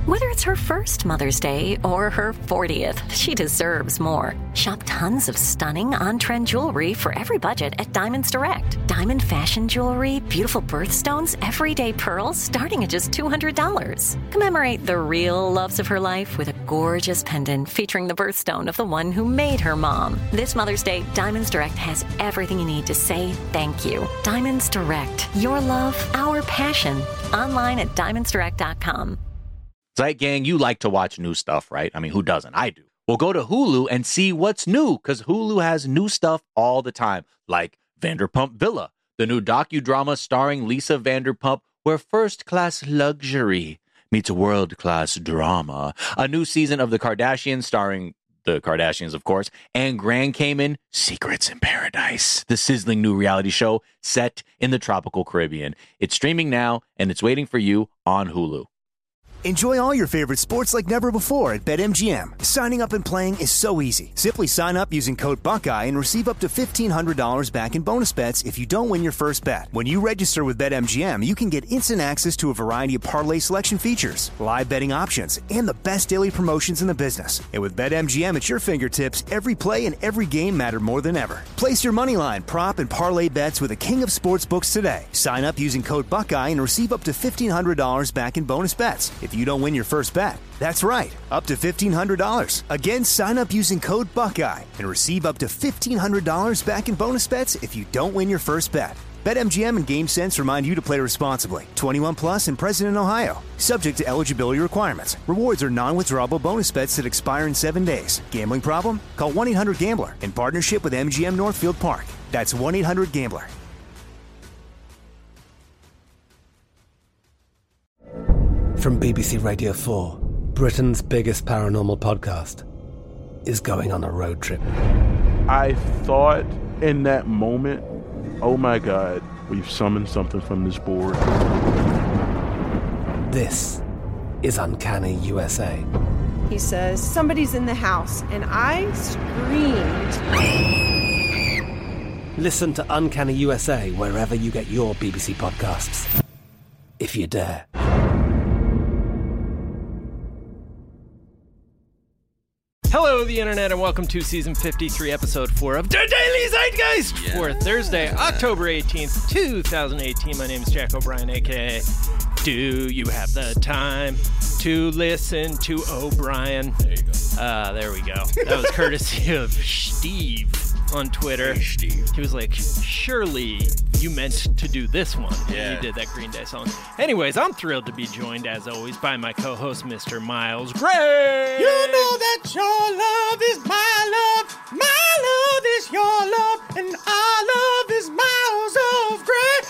Whether it's her first Mother's Day or her 40th, she deserves more. Shop tons of stunning on-trend jewelry for every budget at Diamonds Direct. Diamond fashion jewelry, beautiful birthstones, everyday pearls starting at just $200. Commemorate the real loves of her life with a gorgeous pendant featuring the birthstone of the one who made her mom. This Mother's Day, Diamonds Direct has everything you need to say thank you. Diamonds Direct. Your love, our passion. Online at diamondsdirect.com. Zeit Gang, you like to watch new stuff, right? I mean, who doesn't? I do. Well, go to Hulu and see what's new, because Hulu has new stuff all the time, like Vanderpump Villa, the new docudrama starring Lisa Vanderpump, where first-class luxury meets world-class drama. A new season of The Kardashians starring the Kardashians, of course, and Grand Cayman, Secrets in Paradise, the sizzling new reality show set in the tropical Caribbean. It's streaming now, and it's waiting for you on Hulu. Enjoy all your favorite sports like never before at BetMGM. Signing up and playing is so easy. Simply sign up using code Buckeye and receive up to $1,500 back in bonus bets if you don't win your first bet. When you register with BetMGM, you can get instant access to a variety of parlay selection features, live betting options, and the best daily promotions in the business. And with BetMGM at your fingertips, every play and every game matter more than ever. Place your moneyline, prop, and parlay bets with the king of sportsbooks today. Sign up using code Buckeye and receive up to $1,500 back in bonus bets if you don't win your first bet. That's right, up to $1,500. Again, sign up using code Buckeye and receive up to $1,500 back in bonus bets if you don't win your first bet. BetMGM and GameSense remind you to play responsibly. 21 plus and present in Ohio. Subject to eligibility requirements. Rewards are non-withdrawable bonus bets that expire in 7 days. Gambling problem? Call 1-800-GAMBLER in partnership with MGM Northfield Park. That's 1-800-GAMBLER. From BBC Radio 4, Britain's biggest paranormal podcast is going on a road trip. I thought in that moment, oh my God, we've summoned something from this board. This is Uncanny USA. He says, somebody's in the house, and I screamed. Listen to Uncanny USA wherever you get your BBC podcasts, if you dare. Hello, the internet, and welcome to season 53, episode 4 of The Daily Zeitgeist for Thursday, October 18th, 2018. My name is Jack O'Brien, a.k.a. Do You Have the Time to Listen to O'Brien? There you go. There we go. That was courtesy of Steve on Twitter. Hey, Steve. He was like, surely you meant to do this one. Yeah. You did that Green Day song. Anyways, I'm thrilled to be joined, as always, by my co-host, Mr. Miles Gray. You know that your love is my love is your love, and our love is miles of gray.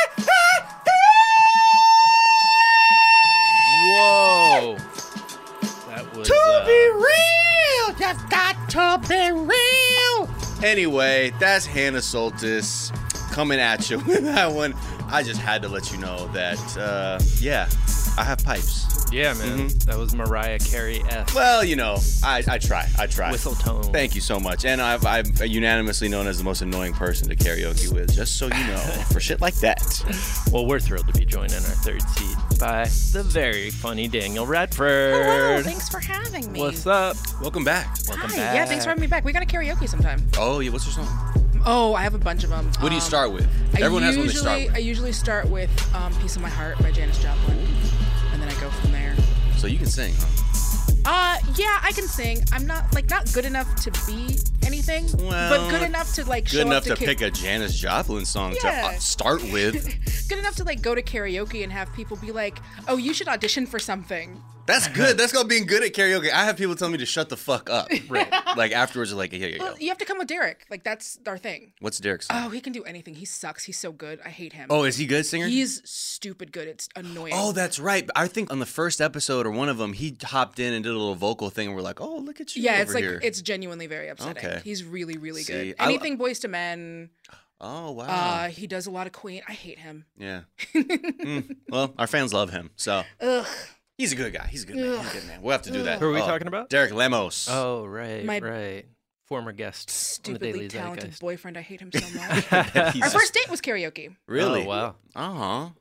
Whoa. That was... To be real, you've got to be real. Anyway, that's Hannah Soltis coming at you with that one. I just had to let you know that, yeah, I have pipes. Yeah, man. That was Mariah Carey-esque. Well, you know, I try. Whistle tone. Thank you so much. And I'm unanimously known as the most annoying person to karaoke with, just so you know, for shit like that. Well, we're thrilled to be joined in our third seat by the very funny Daniel Radford. Hello, thanks for having me. What's up? Welcome back. Welcome Hi. back. Yeah, thanks for having me back. We got to karaoke sometime. Oh, yeah, what's your song? Oh, I have a bunch of them. What do you start with? Everyone has one they start with. I usually start with Piece of My Heart by Janis Joplin, and then I go from there. So you can sing, huh? Yeah, I can sing. I'm not good enough to be anything, but good enough to good enough to pick a Janis Joplin song to start with. Good enough to go to karaoke and have people be like, "Oh, you should audition for something." That's good. That's called being good at karaoke. I have people tell me to shut the fuck up. Right. Like afterwards, they're like, yeah. Well, you have to come with Derek. That's our thing. What's Derek's song? Oh, he can do anything. He sucks. He's so good. I hate him. Oh, is he good singer? He's stupid good. It's annoying. Oh, that's right. I think on the first episode or one of them, he hopped in and did a little vocal thing. And we're like, oh, look at you. Yeah, over here. It's genuinely very upsetting. Okay. He's really, really good. I, Anything Boys to Men. Oh, wow. He does a lot of Queen. I hate him. Yeah. Well, our fans love him, so. Ugh. He's a good guy. He's a good man. He's a good man. We'll have to do that. Who are we talking about? Derek Lemos. Oh, right. Former guest. Stupidly talented Zeitgeist. boyfriend. I hate him so much. Our first date was karaoke. Really? Oh, wow. Uh-huh.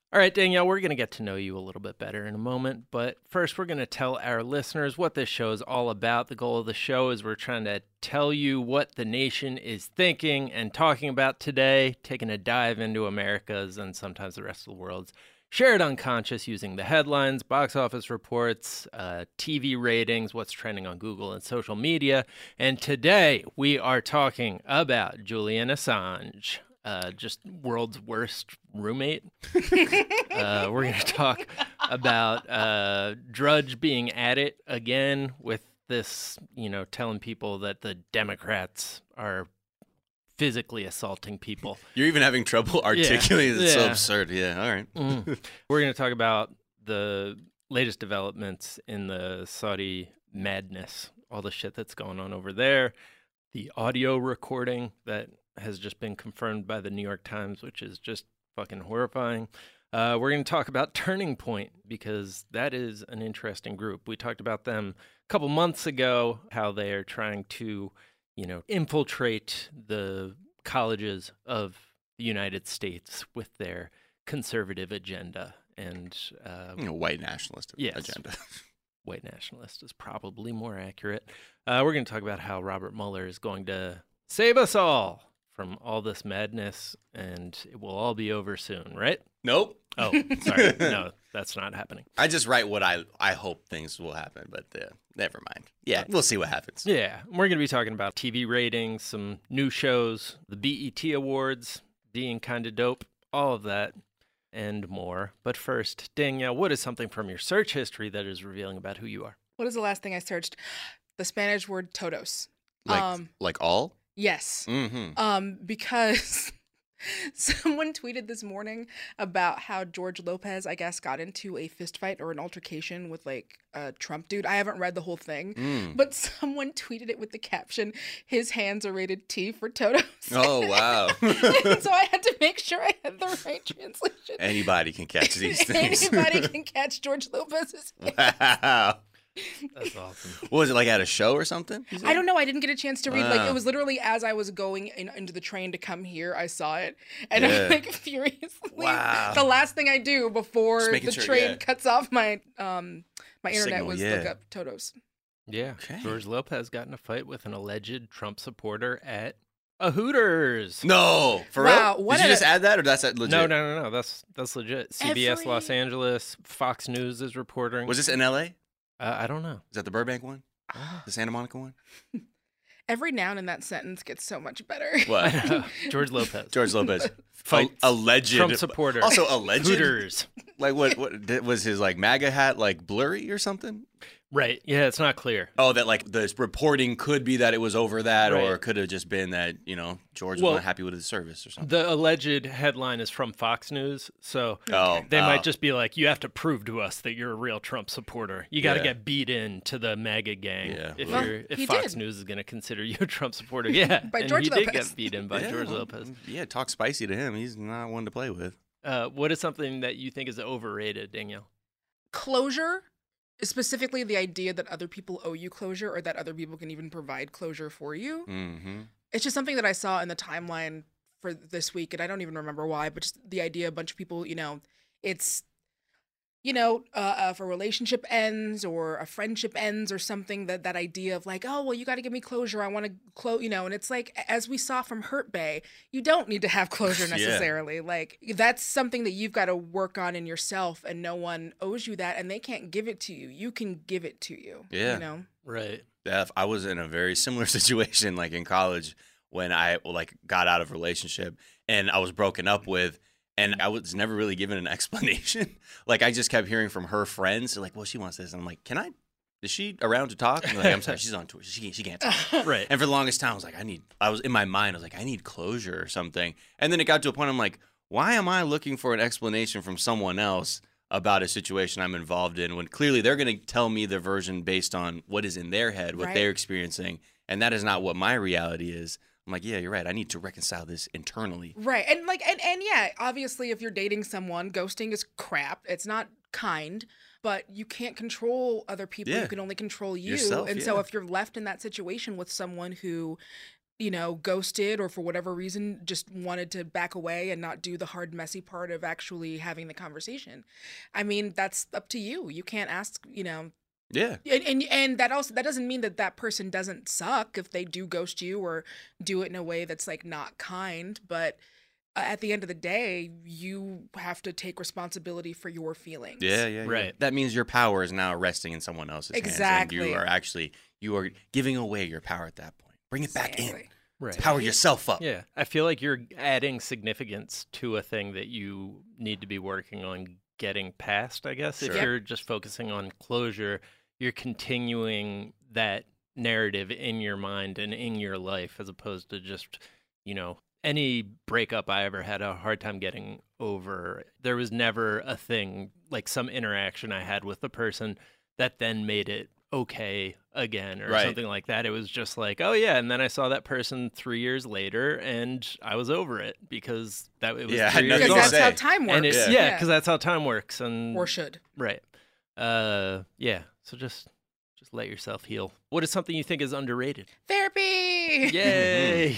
All right, Danielle, we're going to get to know you a little bit better in a moment, but first we're going to tell our listeners what this show is all about. The goal of the show is we're trying to tell you what the nation is thinking and talking about today, taking a dive into America's and sometimes the rest of the world's shared unconscious using the headlines, box office reports, TV ratings, what's trending on Google and social media. And today we are talking about Julian Assange. Just world's worst roommate. We're going to talk about Drudge being at it again with this, telling people that the Democrats are physically assaulting people. You're even having trouble articulating. It's so absurd. Yeah, all right. We're going to talk about the latest developments in the Saudi madness, all the shit that's going on over there, the audio recording that has just been confirmed by the New York Times, which is just fucking horrifying. We're going to talk about Turning Point because that is an interesting group. We talked about them a couple months ago, how they are trying to, infiltrate the colleges of the United States with their conservative agenda and white nationalist agenda. White nationalist is probably more accurate. We're going to talk about how Robert Mueller is going to save us all from all this madness, and it will all be over soon, right? Nope. Oh, sorry. No, that's not happening. I just write what I hope things will happen, but never mind. Yeah, we'll see what happens. Yeah, we're going to be talking about TV ratings, some new shows, the BET Awards, being kind of dope, all of that, and more. But first, Danielle, what is something from your search history that is revealing about who you are? What is the last thing I searched? The Spanish word todos. Like all? Yes. Mm-hmm. Because someone tweeted this morning about how George Lopez, I guess, got into a fist fight or an altercation with like a Trump dude. I haven't read the whole thing, but someone tweeted it with the caption, "His hands are rated T for todos." Oh, wow. So I had to make sure I had the right translation. Anybody can catch these things. Anybody can catch George Lopez's hands. Wow. That's awesome. What was it, like at a show or something? I don't know. I didn't get a chance to read. Like, it was literally as I was going into the train to come here, I saw it. And I'm like furiously. Wow. The last thing I do before the train sure, cuts off my my internet signal, was look up todos. Yeah. Okay. George Lopez got in a fight with an alleged Trump supporter at a Hooters. No. For Wow, real? what Did you a- just add that or that's legit? No. That's legit. CBS Los Angeles, Fox News is reporting. Was this in LA? I don't know. Is that the Burbank one? The Santa Monica one? Every noun in that sentence gets so much better. What? George Lopez. George Lopez. Fight Alleged. Trump supporter. Also alleged? Hooters. Like what was his like MAGA hat like blurry or something? Right. Yeah, it's not clear. Oh, that like the reporting could be that it was over that, Right. or it could have just been that, George was not happy with his service or something. The alleged headline is from Fox News, so Oh, they might just be like, you have to prove to us that you're a real Trump supporter. You got to get beat in to the MAGA gang if he Fox did. News is going to consider you a Trump supporter. Yeah, By and George he did Lopez. get beat in by George Lopez. Yeah, talk spicy to him. He's not one to play with. What is something that you think is overrated, Danielle? Closure, specifically the idea that other people owe you closure or that other people can even provide closure for you. Mm-hmm. It's just something that I saw in the timeline for this week, and I don't even remember why, but just the idea a bunch of people, it's, if a relationship ends or a friendship ends or something, that idea of like, oh, well, you got to give me closure. I want to close, and it's like, as we saw from Hurt Bay, you don't need to have closure necessarily. Like, that's something that you've got to work on in yourself, and no one owes you that, and they can't give it to you. You can give it to you. Yeah. Right. Yeah, I was in a very similar situation, like in college, when I got out of a relationship and I was broken up with, and I was never really given an explanation. Like I just kept hearing from her friends, like, "Well, she wants this," and I'm like, "Can I? Is she around to talk?" And like, I'm sorry, she's on tour. She can't talk. Right. And for the longest time, I was like, I was in my mind, I was like, I need closure or something. And then it got to a point, I'm like, why am I looking for an explanation from someone else about a situation I'm involved in when clearly they're going to tell me their version based on what is in their head, what they're experiencing, and that is not what my reality is. I'm like, yeah, you're right. I need to reconcile this internally. Right. And and yeah, obviously if you're dating someone, ghosting is crap. It's not kind, but you can't control other people. Yeah. You can only control you. Yourself, and so if you're left in that situation with someone who ghosted or for whatever reason just wanted to back away and not do the hard, messy part of actually having the conversation. I mean, that's up to you. You can't ask, Yeah. And that doesn't mean that person doesn't suck if they do ghost you or do it in a way that's like not kind, but at the end of the day, you have to take responsibility for your feelings. Yeah. Right. That means your power is now resting in someone else's Exactly. hands. And you are giving away your power at that point. Bring it back in. Right. Power yourself up. Yeah. I feel like you're adding significance to a thing that you need to be working on getting past, I guess. Sure. If you're just focusing on closure, you're continuing that narrative in your mind and in your life as opposed to just, any breakup I ever had a hard time getting over. There was never a thing, like some interaction I had with the person that then made it okay again or something like that. It was just like, oh yeah, and then I saw that person 3 years later and I was over it because it was 3 years because that's how time works. And because that's how time works. Or should. Right. So just let yourself heal. What is something you think is underrated? Therapy! Yay!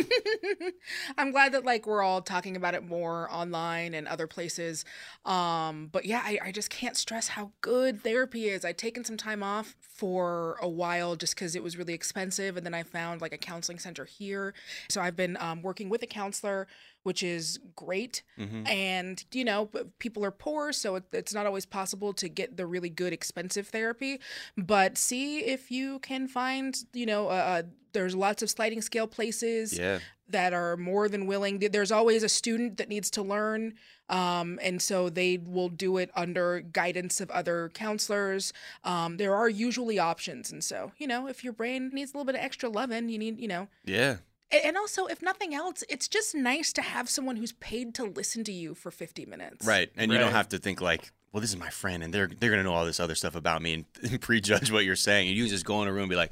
I'm glad that we're all talking about it more online and other places. But yeah, I just can't stress how good therapy is. I'd taken some time off for a while just because it was really expensive. And then I found a counseling center here. So I've been working with a counselor, which is great. Mm-hmm. And, people are poor, so it's not always possible to get the really good, expensive therapy. But see if you can find, there's lots of sliding scale places that are more than willing. There's always a student that needs to learn. And so they will do it under guidance of other counselors. There are usually options. And so, if your brain needs a little bit of extra loving, you need, Yeah. And also, if nothing else, it's just nice to have someone who's paid to listen to you for 50 minutes. Right. And you don't have to think well, this is my friend and they're going to know all this other stuff about me and prejudge what you're saying. And you just go in a room and be like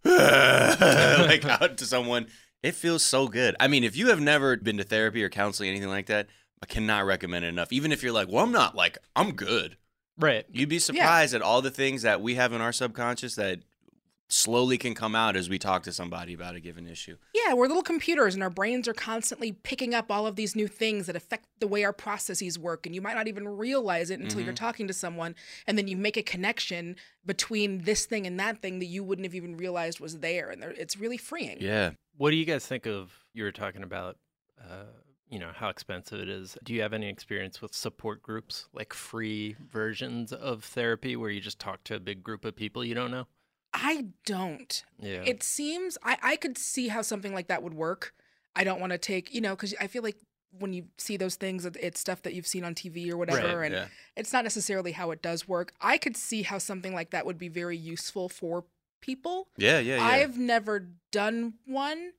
out to someone. It feels so good. I mean, if you have never been to therapy or counseling, anything like that, I cannot recommend it enough. Even if you're I'm not I'm good. Right. You'd be surprised at all the things that we have in our subconscious that slowly can come out as we talk to somebody about a given issue. Yeah, we're little computers and our brains are constantly picking up all of these new things that affect the way our processes work. And you might not even realize it until you're talking to someone. And then you make a connection between this thing and that thing that you wouldn't have even realized was there. And it's really freeing. Yeah. What do you guys think of, you were talking about, how expensive it is. Do you have any experience with support groups, like free versions of therapy where you just talk to a big group of people you don't know? I don't. Yeah. It seems I could see how something like that would work. I don't want to take, because I feel like when you see those things, it's stuff that you've seen on TV or whatever, Right, and it's not necessarily how it does work. I could see how something like that would be very useful for people. Yeah. I've never done one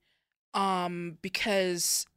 because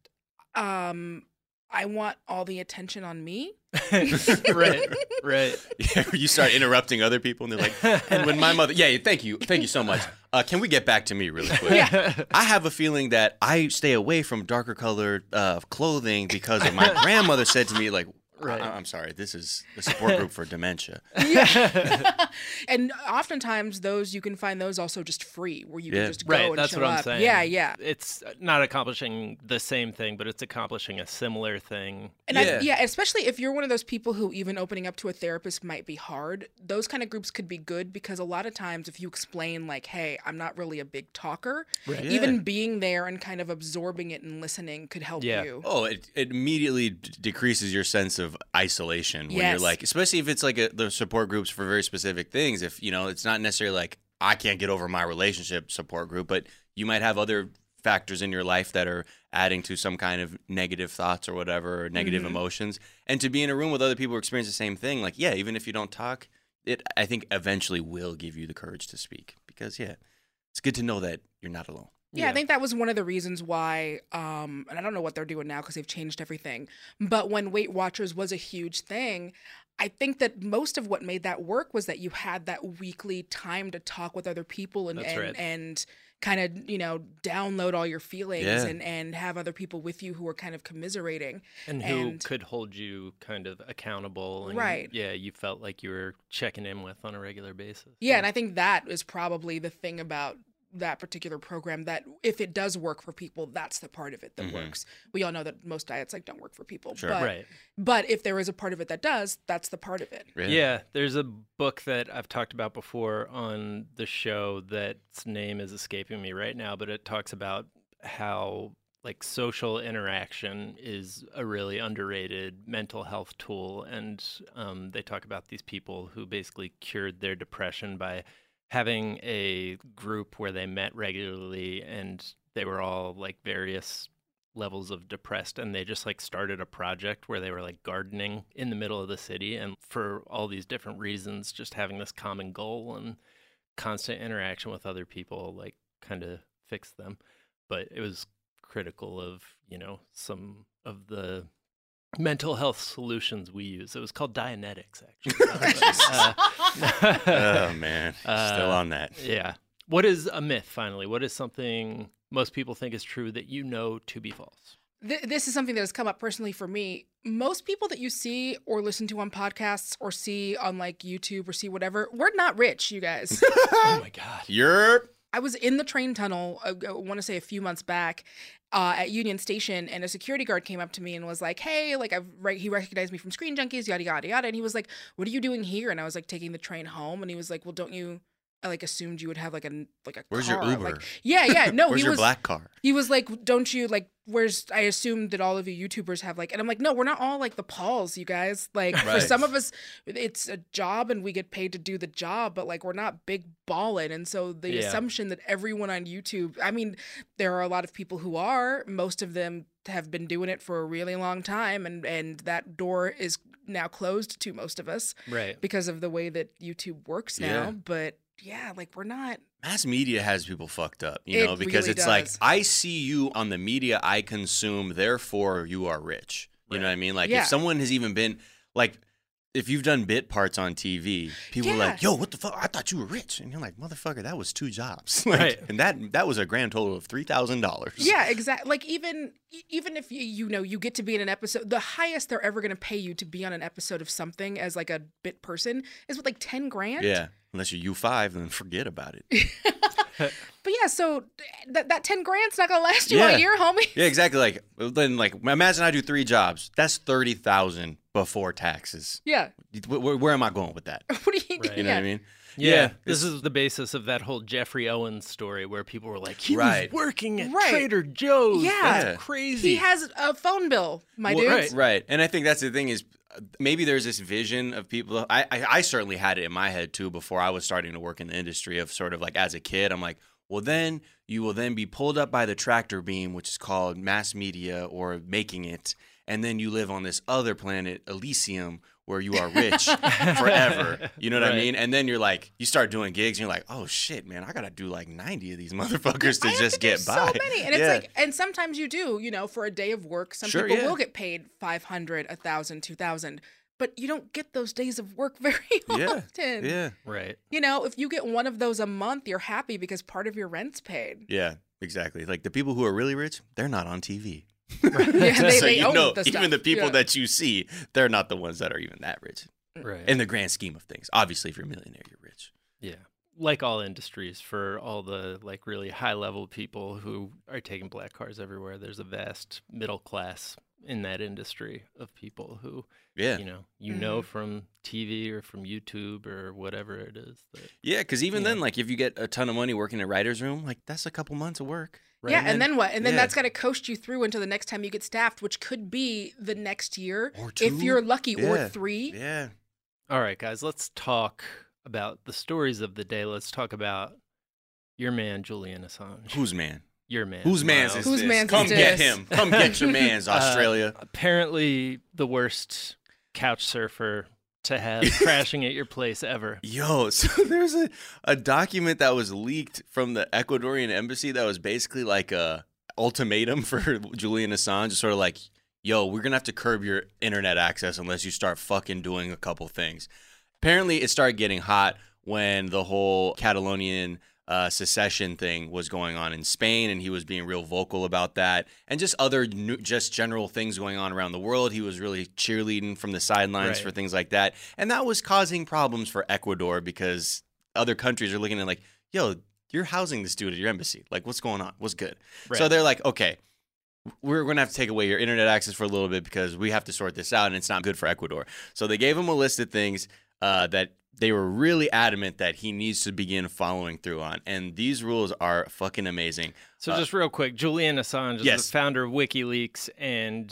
I want all the attention on me. Right. Yeah, you start interrupting other people, and they're like, and when my mother, thank you so much. Can we get back to me really quick? I have a feeling that I stay away from darker colored clothing because of my grandmother said to me, Right. I'm sorry, this is a support group for dementia. Yeah. And oftentimes you can find those also just free where you can just go and that's show what I'm up. saying. Yeah. It's not accomplishing the same thing, but it's accomplishing a similar thing. And especially if you're one of those people who even opening up to a therapist might be hard, those kind of groups could be good because a lot of times if you explain hey, I'm not really a big talker, even being there and kind of absorbing it and listening could help you. Oh, it immediately decreases your sense of isolation when you're especially if it's the support groups for very specific things. If, it's not necessarily I can't get over my relationship support group, but you might have other factors in your life that are adding to some kind of negative thoughts or whatever, or negative emotions. And to be in a room with other people who experience the same thing, even if you don't talk, it, I think, eventually will give you the courage to speak because, it's good to know that you're not alone. Yeah, I think that was one of the reasons why, and I don't know what they're doing now because they've changed everything, but when Weight Watchers was a huge thing, I think that most of what made that work was that you had that weekly time to talk with other people and kind of, download all your feelings and have other people with you who are kind of commiserating. And who could hold you kind of accountable. And, you felt like you were checking in with on a regular basis. Yeah, and I think that is probably the thing about that particular program, that if it does work for people, that's the part of it that works. We all know that most diets like don't work for people. Sure. But if there is a part of it that does, that's the part of it. Really? Yeah, there's a book that I've talked about before on the show that's name is escaping me right now, but it talks about how like social interaction is a really underrated mental health tool. And they talk about these people who basically cured their depression by having a group where they met regularly and they were all like various levels of depressed, and they just like started a project where they were like gardening in the middle of the city, and for all these different reasons, just having this common goal and constant interaction with other people like kind of fixed them. But it was critical of, you know, some of the mental health solutions we use. It was called Dianetics, actually. Oh, man. Still on that. Yeah. What is a myth, finally? What is something most people think is true that you know to be false? This is something that has come up personally for me. Most people that you see or listen to on podcasts or see on like YouTube or see whatever, we're not rich, you guys. Oh, my God. I was in the train tunnel, I want to say a few months back, at Union Station, and a security guard came up to me and was like, hey, like he recognized me from Screen Junkies, yada, yada, yada. And he was like, what are you doing here? And I was like, taking the train home. And he was like, well, don't you, I like assumed you would have like a Where's car. your Uber? Like, yeah. No, Where's your black car? He was like, don't you like, I assumed that all of you YouTubers have like, and I'm like, no, we're not all like the Pauls, you guys. Like for some of us, it's a job and we get paid to do the job, but like we're not big ballin'. And so the assumption that everyone on YouTube, I mean, there are a lot of people who are, most of them have been doing it for a really long time, and that door is now closed to most of us, right? Because of the way that YouTube works now. But yeah, like we're not. Mass media has people fucked up, you know, because really it's does. like, I see you on the media I consume, therefore you are rich. You know what I mean? Like if someone has even been like, if you've done bit parts on TV, people are like, yo, what the fuck? I thought you were rich. And you're like, motherfucker, that was 2 jobs. Like, and that was a grand total of $3,000. Yeah, exactly. Like even if you get to be in an episode, the highest they're ever going to pay you to be on an episode of something as like a bit person is with like 10 grand. Yeah. Unless you're U5, then forget about it. But yeah, so that 10 grand's not gonna last you a year, homie. Yeah, exactly. Like then, like imagine I do 3 jobs. That's $30,000 before taxes. Yeah. Where am I going with that? What do you? You know what I mean? Yeah, this is the basis of that whole Jeffrey Owens story where people were like, he was working at Trader Joe's. Yeah. That's crazy. He has a phone bill, my dude. Right. And I think that's the thing is maybe there's this vision of people. I certainly had it in my head too before I was starting to work in the industry of sort of like as a kid, I'm like, well, then you will then be pulled up by the tractor beam, which is called mass media or making it. And then you live on this other planet, Elysium, where you are rich forever. You know what I mean? And then you're like, you start doing gigs and you're like, oh shit, man, I got to do like 90 of these motherfuckers to just get by. So many. And it's like, and sometimes you do, you know, for a day of work, some people will get paid $500, $1,000, $2,000. But you don't get those days of work very often. Yeah. Right. You know, if you get one of those a month, you're happy because part of your rent's paid. Yeah, exactly. Like the people who are really rich, they're not on TV. Right. Yeah, they own the stuff. Even the people that you see, they're not the ones that are even that rich. Right. In the grand scheme of things. Obviously, if you're a millionaire, you're rich. Yeah. Like all industries, for all the like really high level people who are taking black cars everywhere, there's a vast middle class in that industry of people who, you know from TV or from YouTube or whatever it is. Yeah, because even then, like if you get a ton of money working at writer's room, like that's a couple months of work. Right? Yeah, and then what? And then that's got to coast you through until the next time you get staffed, which could be the next year, or 2, if you're lucky, or 3. Yeah. All right, guys, let's talk about the stories of the day. Let's talk about your man, Julian Assange. Whose man? Your man. Whose man's is this? Come get him. Come get your man's, Australia. Apparently the worst couch surfer to have crashing at your place ever. Yo, so there's a document that was leaked from the Ecuadorian embassy that was basically like a ultimatum for Julian Assange, sort of like, yo, we're going to have to curb your internet access unless you start fucking doing a couple things. Apparently it started getting hot when the whole Catalonian secession thing was going on in Spain, and he was being real vocal about that, and just other just general things going on around the world. He was really cheerleading from the sidelines for things like that, and that was causing problems for Ecuador because other countries are looking at like, yo, you're housing this dude at your embassy. Like, what's going on? What's good? Right. So they're like, okay, we're going to have to take away your internet access for a little bit because we have to sort this out, and it's not good for Ecuador. So they gave him a list of things that they were really adamant that he needs to begin following through on. And these rules are fucking amazing. So just real quick, Julian Assange is Yes. the founder of WikiLeaks, and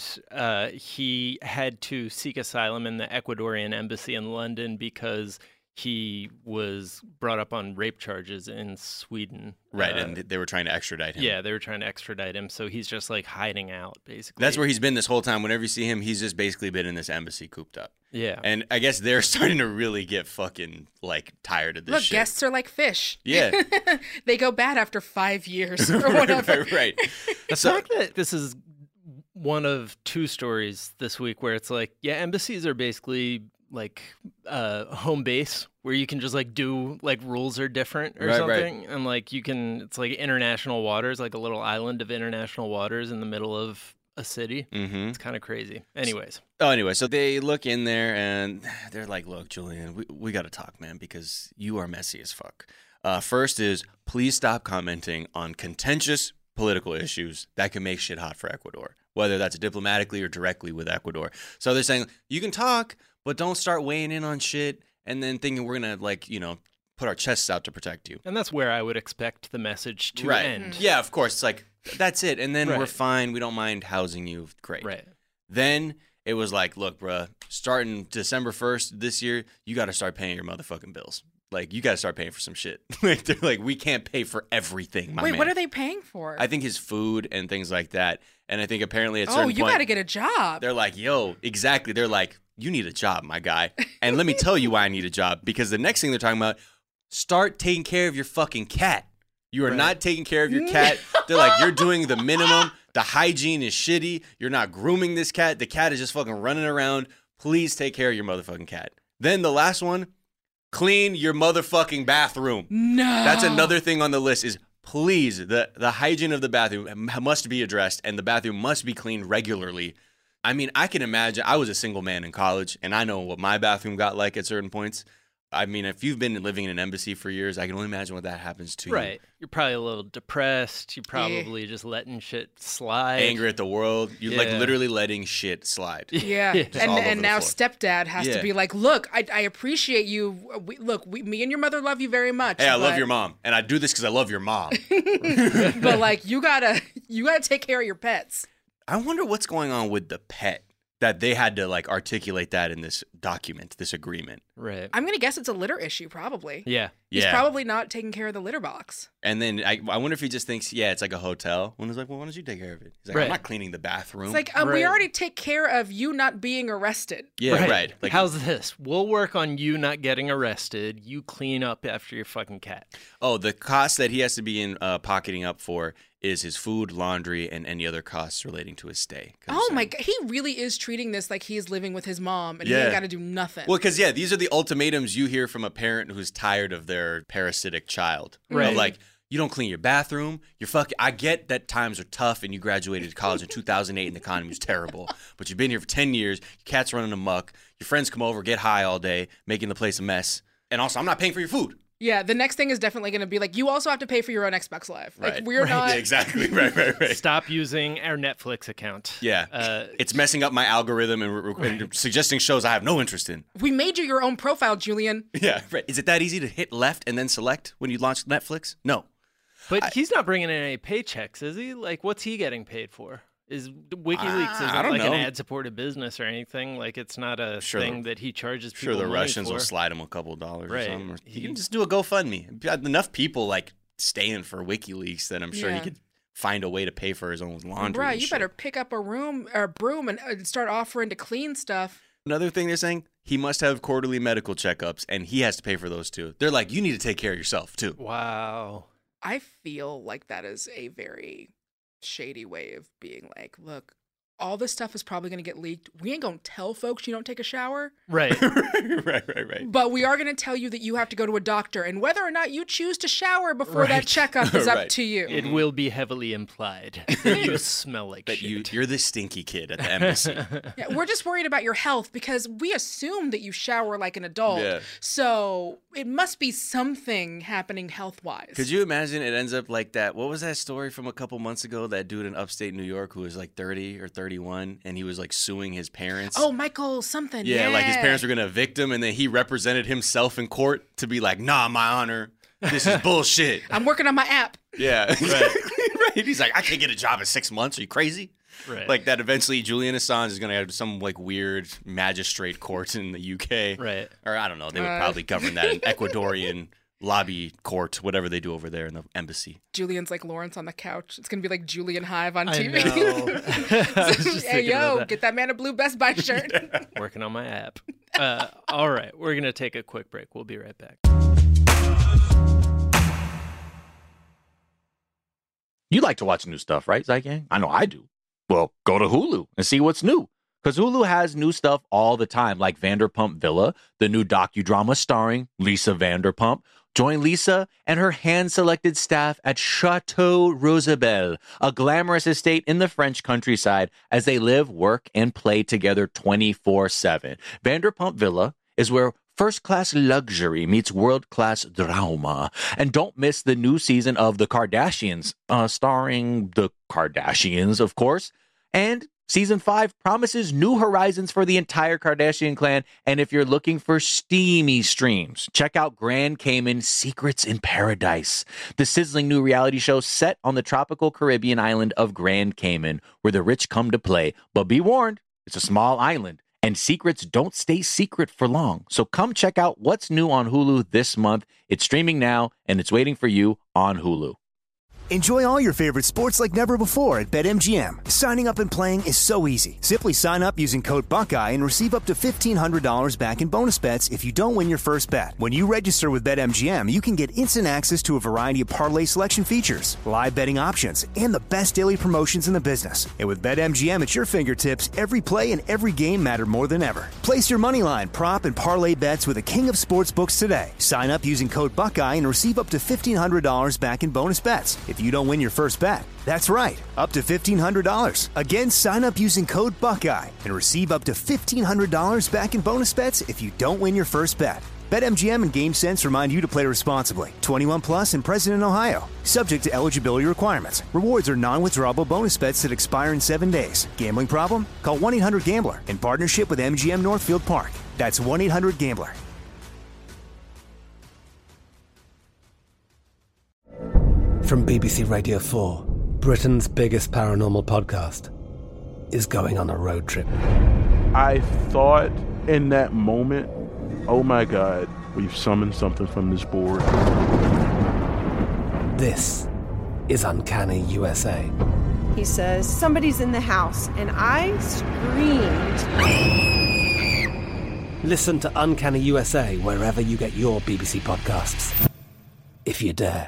he had to seek asylum in the Ecuadorian embassy in London because he was brought up on rape charges in Sweden. Right, and they were trying to extradite him. Yeah, they were trying to extradite him, so he's just like hiding out, basically. That's where he's been this whole time. Whenever you see him, he's just basically been in this embassy cooped up. Yeah. And I guess they're starting to really get fucking, like, tired of this Look, shit. guests are like fish. Yeah. They go bad after 5 years or whatever. right. The fact that this is one of two stories this week where it's like, yeah, embassies are basically like home base where you can just like do like rules are different or something. And like you can, it's like international waters, like a little island of international waters in the middle of a city. Mm-hmm. It's kind of crazy. Anyways. So they look in there and they're like, look, Julian, we got to talk, man, because you are messy as fuck. First is please stop commenting on contentious political issues that can make shit hot for Ecuador, whether that's diplomatically or directly with Ecuador. So they're saying you can talk, but don't start weighing in on shit and then thinking we're going to, like, you know, put our chests out to protect you. And that's where I would expect the message to right. end. Yeah, of course. It's like, that's it. And then Right. we're fine. We don't mind housing you. Great. Right. Then it was like, look, bruh, starting December 1st this year, you got to start paying your motherfucking bills. Like, you got to start paying for some shit. Like, they're like, we can't pay for everything, my man. Wait, what are they paying for? I think his food and things like that. And I think apparently at a certain point, you got to get a job. they're like, yo, exactly. They're like, you need a job, my guy. And let me tell you why I need a job. Because the next thing they're talking about, start taking care of your fucking cat. You are not taking care of your cat. They're like, you're doing the minimum. The hygiene is shitty. You're not grooming this cat. The cat is just fucking running around. Please take care of your motherfucking cat. Then the last one, clean your motherfucking bathroom. No. That's another thing on the list is please, the hygiene of the bathroom must be addressed and the bathroom must be cleaned regularly. I mean, I can imagine, I was a single man in college and I know what my bathroom got like at certain points. I mean, if you've been living in an embassy for years, I can only imagine what that happens to you. Right. You're probably a little depressed. You're probably just letting shit slide. Anger at the world. You're like Yeah. literally letting shit slide. Yeah. Just all over And the now floor. stepdad has Yeah. to be like, look, I appreciate you. Me and your mother love you very much. Hey, I love but- your mom. And I do this because I love your mom. But like, you gotta take care of your pets. I wonder what's going on with the pet that they had to like articulate that in this document, this agreement. Right. I'm gonna guess it's a litter issue, probably. Yeah. He's Yeah. probably not taking care of the litter box. And then I wonder if he just thinks, yeah, it's like a hotel. When he's like, well, why don't you take care of it? He's like, Right. I'm not cleaning the bathroom. It's like, we already take care of you not being arrested. yeah, right. Like, How's this? We'll work on you not getting arrested. You clean up after your fucking cat. oh, the cost that he has to be in pocketing up for is his food, laundry, and any other costs relating to his stay. Oh my god, he really is treating this like he's living with his mom and he Yeah. ain't got to do nothing. Well, because, yeah, these are the ultimatums you hear from a parent who's tired of their parasitic child. Right. Of like, you don't clean your bathroom. You're fucking. I get that times are tough and you graduated college in 2008 and the economy was terrible. But you've been here for 10 years. Your cat's running amok. Your friends come over, get high all day, making the place a mess. And also, I'm not paying for your food. Yeah, the next thing is definitely going to be like, you also have to pay for your own Xbox Live. Like, Right. we're not. Yeah, exactly. Right. Stop using our Netflix account. Yeah. It's messing up my algorithm and suggesting shows I have no interest in. We made you your own profile, Julian. Yeah. Right. Is it that easy to hit left and then select when you launch Netflix? No. But he's not bringing in any paychecks, is he? Like, what's he getting paid for? Is WikiLeaks isn't I don't like an know. ad-supported business or anything? Like, it's not a Sure. thing that he charges people Sure, the money Russians for. will slide him a couple dollars Right. or something. Or he can just do a GoFundMe. Enough people like staying for WikiLeaks that I'm sure he Yeah. could find a way to pay for his own laundry. Bruh, and you shit. better pick up a broom and start offering to clean stuff. Another thing they're saying, he must have quarterly medical checkups, and he has to pay for those too. They're like, you need to take care of yourself too. Wow. I feel like that is a very shady way of being like, look, all this stuff is probably going to get leaked. We ain't going to tell folks you don't take a shower. Right. right. But we are going to tell you that you have to go to a doctor. And whether or not you choose to shower before that checkup is up to you. It will be heavily implied that you smell like that shit. You're the stinky kid at the embassy. Yeah, we're just worried about your health because we assume that you shower like an adult. Yeah. So it must be something happening health-wise. Could you imagine it ends up like that? What was that story from a couple months ago? That dude in upstate New York who was like 30 or 31 and he was like suing his parents. Oh, Michael something. Yeah, like his parents were going to evict him and then he represented himself in court to be like, nah, my honor, this is bullshit. I'm working on my app. Yeah, exactly. Right. He's like, I can't get a job in 6 months. Are you crazy? Right. Like that eventually Julian Assange is going to have some like weird magistrate court in the UK. Right. Or I don't know. They would probably govern that in Ecuadorian lobby court, whatever they do over there in the embassy. Julian's like Lawrence on the couch. It's going to be like Julian Hive on I TV. know. Hey, yo, get that man a blue Best Buy shirt. Working on my app. All right. We're going to take a quick break. We'll be right back. You like to watch new stuff, right, Zygang? I know I do. Well, go to Hulu and see what's new. Because Hulu has new stuff all the time, like Vanderpump Villa, the new docudrama starring Lisa Vanderpump. Join Lisa and her hand-selected staff at Chateau Rosabelle, a glamorous estate in the French countryside, as they live, work, and play together 24/7. Vanderpump Villa is where first-class luxury meets world-class drama. And don't miss the new season of The Kardashians, starring the Kardashians, of course. And Season 5 promises new horizons for the entire Kardashian clan. And if you're looking for steamy streams, check out Grand Cayman Secrets in Paradise, the sizzling new reality show set on the tropical Caribbean island of Grand Cayman, where the rich come to play. But be warned, it's a small island, and secrets don't stay secret for long. So come check out what's new on Hulu this month. It's streaming now, and it's waiting for you on Hulu. Enjoy all your favorite sports like never before at BetMGM. Signing up and playing is so easy. Simply sign up using code Buckeye and receive up to $1,500 back in bonus bets if you don't win your first bet. When you register with BetMGM, you can get instant access to a variety of parlay selection features, live betting options, and the best daily promotions in the business. And with BetMGM at your fingertips, every play and every game matter more than ever. Place your moneyline, prop, and parlay bets with the king of sportsbooks today. Sign up using code Buckeye and receive up to $1,500 back in bonus bets if you don't win your first bet. That's right, up to $1,500. Again, sign up using code Buckeye and receive up to $1,500 back in bonus bets if you don't win your first bet. BetMGM and GameSense remind you to play responsibly. 21 plus and present in Ohio. Subject to eligibility requirements. Rewards are non-withdrawable bonus bets that expire in 7 days. Gambling problem? Call 1-800-GAMBLER in partnership with MGM Northfield Park. That's 1-800-GAMBLER. From BBC Radio 4, Britain's biggest paranormal podcast is going on a road trip. I thought in that moment, oh my God, we've summoned something from this board. This is Uncanny USA. He says, somebody's in the house, and I screamed. Listen to Uncanny USA wherever you get your BBC podcasts, if you dare.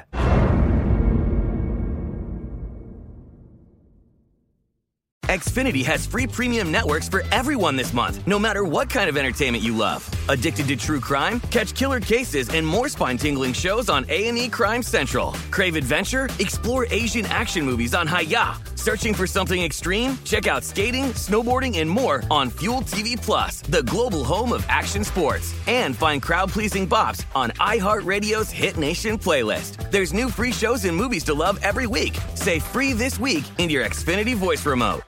Xfinity has free premium networks for everyone this month, no matter what kind of entertainment you love. Addicted to true crime? Catch killer cases and more spine-tingling shows on A&E Crime Central. Crave adventure? Explore Asian action movies on Hi-YAH. Searching for something extreme? Check out skating, snowboarding, and more on Fuel TV Plus, the global home of action sports. And find crowd-pleasing bops on iHeartRadio's Hit Nation playlist. There's new free shows and movies to love every week. Say free this week in your Xfinity voice remote.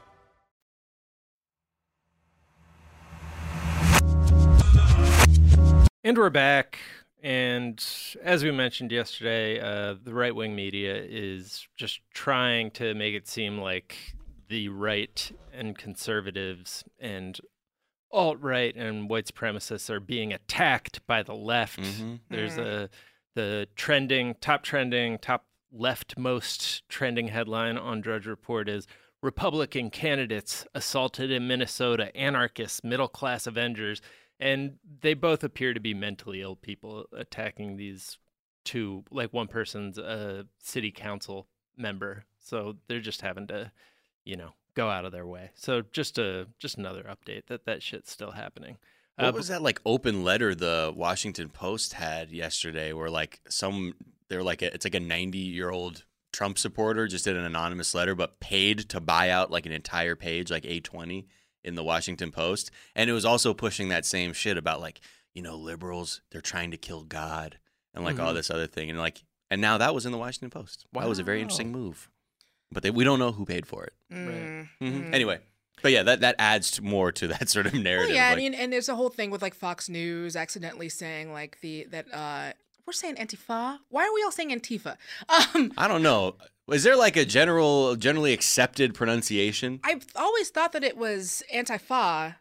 And we're back. And as we mentioned yesterday, the right-wing media is just trying to make it seem like the right and conservatives and alt-right and white supremacists are being attacked by the left. Mm-hmm. There's the top leftmost trending headline on Drudge Report is Republican candidates assaulted in Minnesota, anarchists, middle-class Avengers. And they both appear to be mentally ill people attacking these two, like one person's a city council member. So they're just having to, go out of their way. So just another update that shit's still happening. What was that like open letter the Washington Post had yesterday where like they're like it's like a 90-year-old Trump supporter just did an anonymous letter but paid to buy out like an entire page, like A20 in the Washington Post. And it was also pushing that same shit about like, liberals, they're trying to kill God and like all this other thing. And now that was in the Washington Post. Wow. That was a very interesting move. But we don't know who paid for it. Right. Anyway. But yeah, that adds more to that sort of narrative. Well, yeah, and there's a whole thing with like Fox News accidentally saying like that we're saying Antifa. Why are we all saying Antifa? I don't know. Is there like a generally accepted pronunciation? I've always thought that it was Antifa.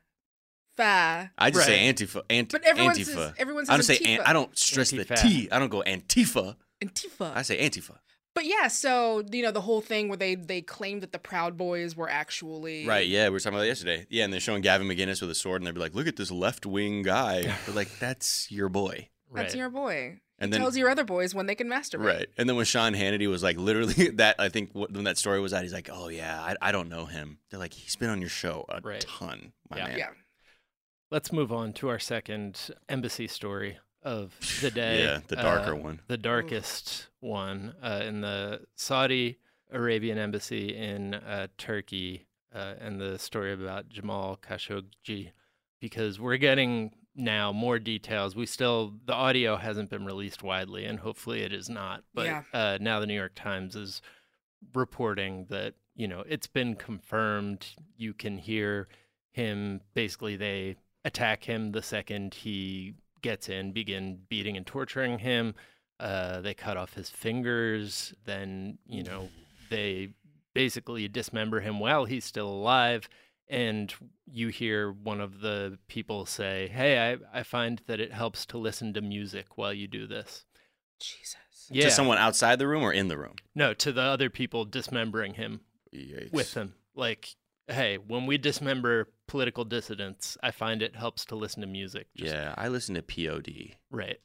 Fa. I just say Antifa. But everyone Antifa. says, everyone says I don't say Antifa. I don't stress Antifa. the T. I don't go Antifa. Antifa. I say Antifa. But yeah, so the whole thing where they claimed that the Proud Boys were actually right. Yeah, we were talking about that yesterday. Yeah, and they're showing Gavin McInnes with a sword, and they'd be like, "Look at this left-wing guy." They're like, "That's your boy." That's your boy. And he then tells your other boys when they can masturbate. Right. And then when Sean Hannity was like, literally that, I think when that story was out, he's like, "Oh yeah, I don't know him." They're like, "He's been on your show a ton, my man." Yeah. Let's move on to our second embassy story of the day. Yeah, the darker one. The darkest one in the Saudi Arabian embassy in Turkey, and the story about Jamal Khashoggi, because we're getting now more details. The audio hasn't been released widely, and hopefully it is not. But now the New York Times is reporting that, it's been confirmed. You can hear him, basically they attack him the second he gets in, begin beating and torturing him. They cut off his fingers. Then, they basically dismember him while he's still alive. And you hear one of the people say, "Hey, I find that it helps to listen to music while you do this." Jesus. Yeah. To someone outside the room or in the room? No, to the other people dismembering him Yikes. with him. Like, hey, when we dismember political dissidents, I find it helps to listen to music. Yeah, I listen to POD. Right.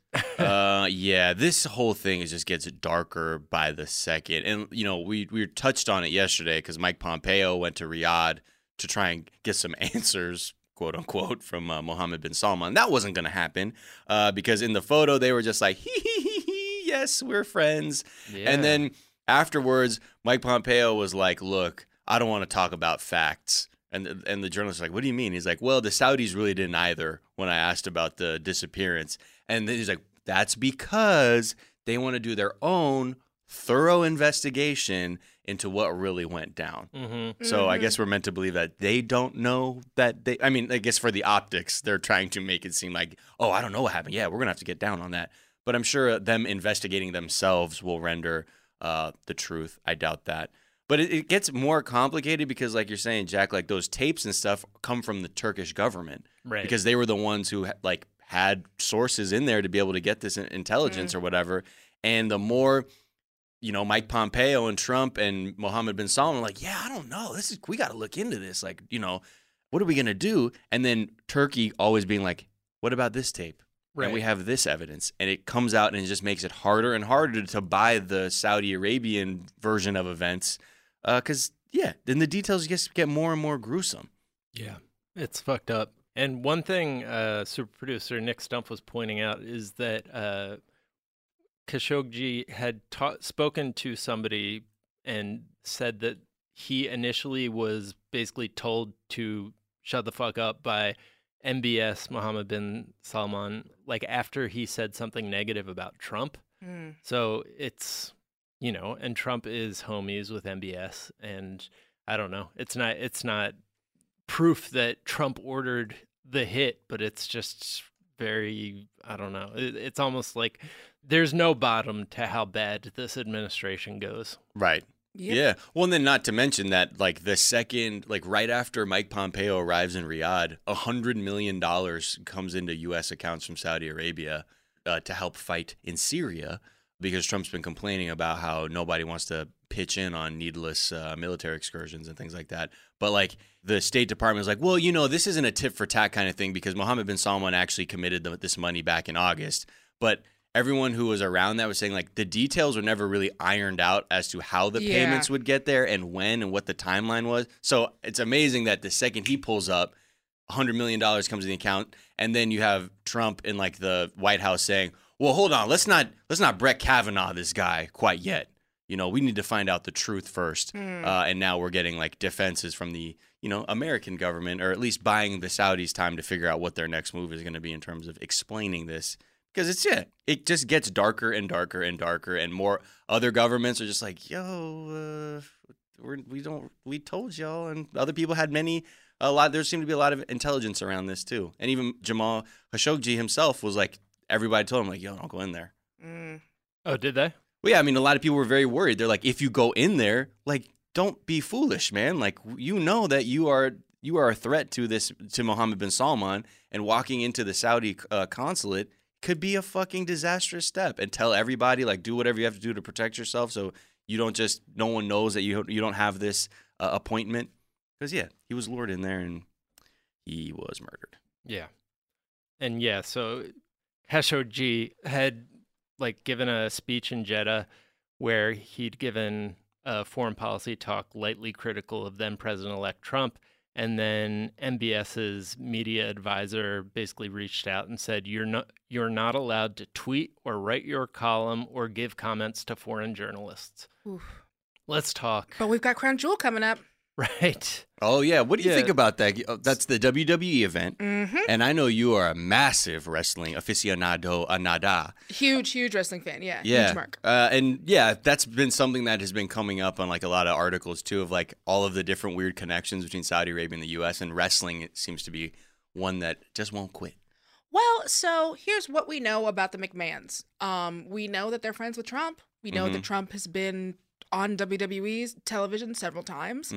Yeah, this whole thing just gets darker by the second. And, we touched on it yesterday because Mike Pompeo went to Riyadh to try and get some answers, quote unquote, from Mohammed bin Salman. That wasn't going to happen because in the photo, they were just like, yes, we're friends. Yeah. And then afterwards, Mike Pompeo was like, look, I don't want to talk about facts. And the journalist was like, what do you mean? He's like, well, the Saudis really didn't either when I asked about the disappearance. And then he's like, that's because they want to do their own thorough investigation into what really went down. Mm-hmm. So I guess we're meant to believe that they don't know that I guess for the optics, they're trying to make it seem like, oh, I don't know what happened. Yeah, we're going to have to get down on that. But I'm sure them investigating themselves will render the truth. I doubt that. But it gets more complicated because, like you're saying, Jack, like those tapes and stuff come from the Turkish government. Right. Because they were the ones who had sources in there to be able to get this intelligence or whatever. And the more, Mike Pompeo and Trump and Mohammed bin Salman are like, yeah, I don't know. We got to look into this. Like, what are we going to do? And then Turkey always being like, what about this tape? Right. And we have this evidence. And it comes out and it just makes it harder and harder to buy the Saudi Arabian version of events. Because, then the details just get more and more gruesome. Yeah, it's fucked up. And one thing super producer Nick Stumpf was pointing out is that Khashoggi had spoken to somebody and said that he initially was basically told to shut the fuck up by MBS Mohammed bin Salman, like after he said something negative about Trump. So it's... and Trump is homies with MBS, and I don't know. It's not proof that Trump ordered the hit, but it's just very, I don't know. It's almost like there's no bottom to how bad this administration goes. Right. Yep. Yeah. Well, and then not to mention that, the second, right after Mike Pompeo arrives in Riyadh, $100 million comes into U.S. accounts from Saudi Arabia to help fight in Syria. Because Trump's been complaining about how nobody wants to pitch in on needless military excursions and things like that. But the State Department is like, well, this isn't a tit for tat kind of thing because Mohammed bin Salman actually committed this money back in August. But everyone who was around that was saying like the details were nenever really ironed out as to how the payments would get there and when and what the timeline was. So it's amazing that the second he pulls up, $100 million comes in the account, and then you have Trump in like the White House saying, well, hold on, let's not Brett Kavanaugh this guy quite yet. You know, we need to find out the truth first. And now we're getting like defenses from the, American government, or at least buying the Saudis time to figure out what their next move is going to be in terms of explaining this. Because it just gets darker and darker and darker, and more other governments are just like, yo, we told y'all, and other people had there seemed to be a lot of intelligence around this too. And even Jamal Khashoggi himself was like, everybody told him like, yo, don't go in there. Oh, did they? Well, yeah, I mean, a lot of people were very worried. They're like, if you go in there, like, don't be foolish, man. Like, that you are a threat to Mohammed bin Salman, and walking into the Saudi consulate could be a fucking disastrous step. And tell everybody, like, do whatever you have to do to protect yourself, so you don't no one knows that you don't have this appointment. Because he was lured in there and he was murdered. Yeah, and so Khashoggi had like given a speech in Jeddah where he'd given a foreign policy talk lightly critical of then President-elect Trump, and then MBS's media advisor basically reached out and said, you're not allowed to tweet or write your column or give comments to foreign journalists. Oof. Let's talk. But we've got Crown Jewel coming up. Right. Oh, yeah. What do you think about that? That's the WWE event. Mm-hmm. And I know you are a massive wrestling aficionado, nada. Huge wrestling fan. Yeah. Huge mark. That's been something that has been coming up on like a lot of articles too, of like all of the different weird connections between Saudi Arabia and the U.S. and wrestling. It seems to be one that just won't quit. Well, so here's what we know about the McMahons. We know that they're friends with Trump. We know that Trump has been on WWE's television several times.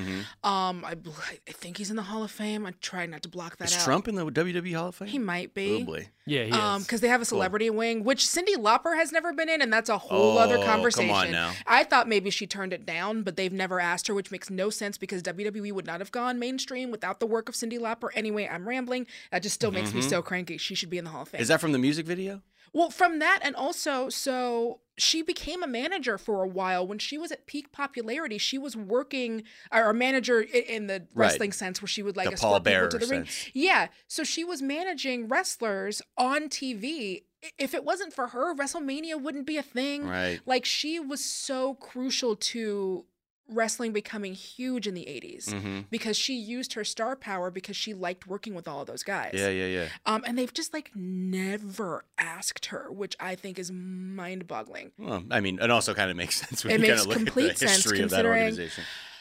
I think he's in the Hall of Fame. I try not to block that out. Is Trump in the WWE Hall of Fame? He might be. Oh, boy. Yeah, he is. Because they have a celebrity wing, which Cyndi Lauper has never been in, and that's a whole other conversation. Come on now. I thought maybe she turned it down, but they've never asked her, which makes no sense because WWE would not have gone mainstream without the work of Cyndi Lauper. Anyway, I'm rambling. That just still makes me so cranky. She should be in the Hall of Fame. Is that from the music video? Well, from that, and also, so she became a manager for a while. When she was at peak popularity, she was working, or a manager in the wrestling sense, where she would like escort people to the ring. Yeah, so she was managing wrestlers on TV. If it wasn't for her, WrestleMania wouldn't be a thing. Right. Like, she was so crucial to wrestling becoming huge in the 80s because she used her star power because she liked working with all of those guys. Yeah. And they've just like never asked her, which I think is mind-boggling. Well, I mean, it also kind of makes sense when it you makes kind of look complete at the history of that organization.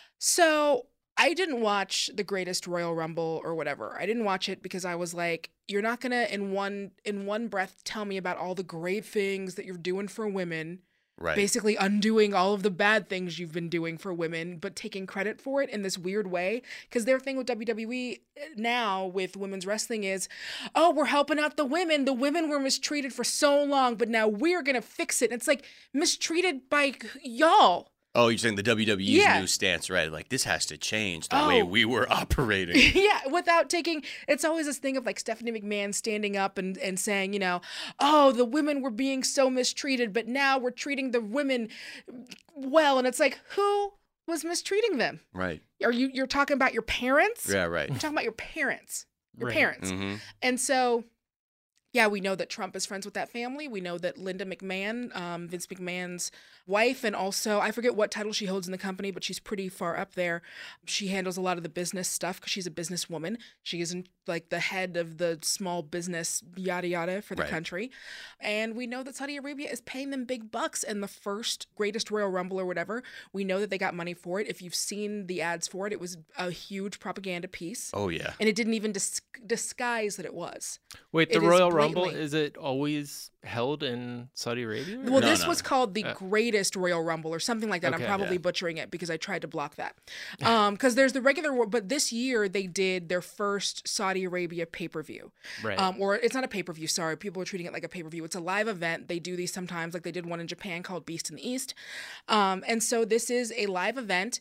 So I didn't watch the Greatest Royal Rumble or whatever. I didn't watch it because I was like, you're not gonna in one breath tell me about all the great things that you're doing for women. Right. Basically undoing all of the bad things you've been doing for women, but taking credit for it in this weird way. Because their thing with WWE now with women's wrestling is, oh, we're helping out the women. The women were mistreated for so long, but now we're going to fix it. And it's like mistreated by y'all. Oh, you're saying the WWE's new stance, right? Like, this has to change the way we were operating. Yeah, without taking... It's always this thing of, like, Stephanie McMahon standing up and saying, oh, the women were being so mistreated, but now we're treating the women well. And it's like, who was mistreating them? Right. You're talking about your parents? Yeah, right. You're talking about your parents. Your Right. parents. And so... Yeah, we know that Trump is friends with that family. We know that Linda McMahon, Vince McMahon's wife, and also, I forget what title she holds in the company, but she's pretty far up there. She handles a lot of the business stuff because she's a businesswoman. She isn't like the head of the small business yada yada for the country. And we know that Saudi Arabia is paying them big bucks in the first Greatest Royal Rumble or whatever. We know that they got money for it. If you've seen the ads for it, it was a huge propaganda piece. Oh, yeah. And it didn't even disguise that it was. Wait, the Royal Rumble, is it always held in Saudi Arabia? Well, this was called the Greatest Royal Rumble or something like that. Okay, I'm probably butchering it because I tried to block that. Because there's the regular, but this year they did their first Saudi Arabia pay-per-view. Right. Or it's not a pay-per-view, sorry. People are treating it like a pay-per-view. It's a live event. They do these sometimes, like they did one in Japan called Beast in the East. And so this is a live event.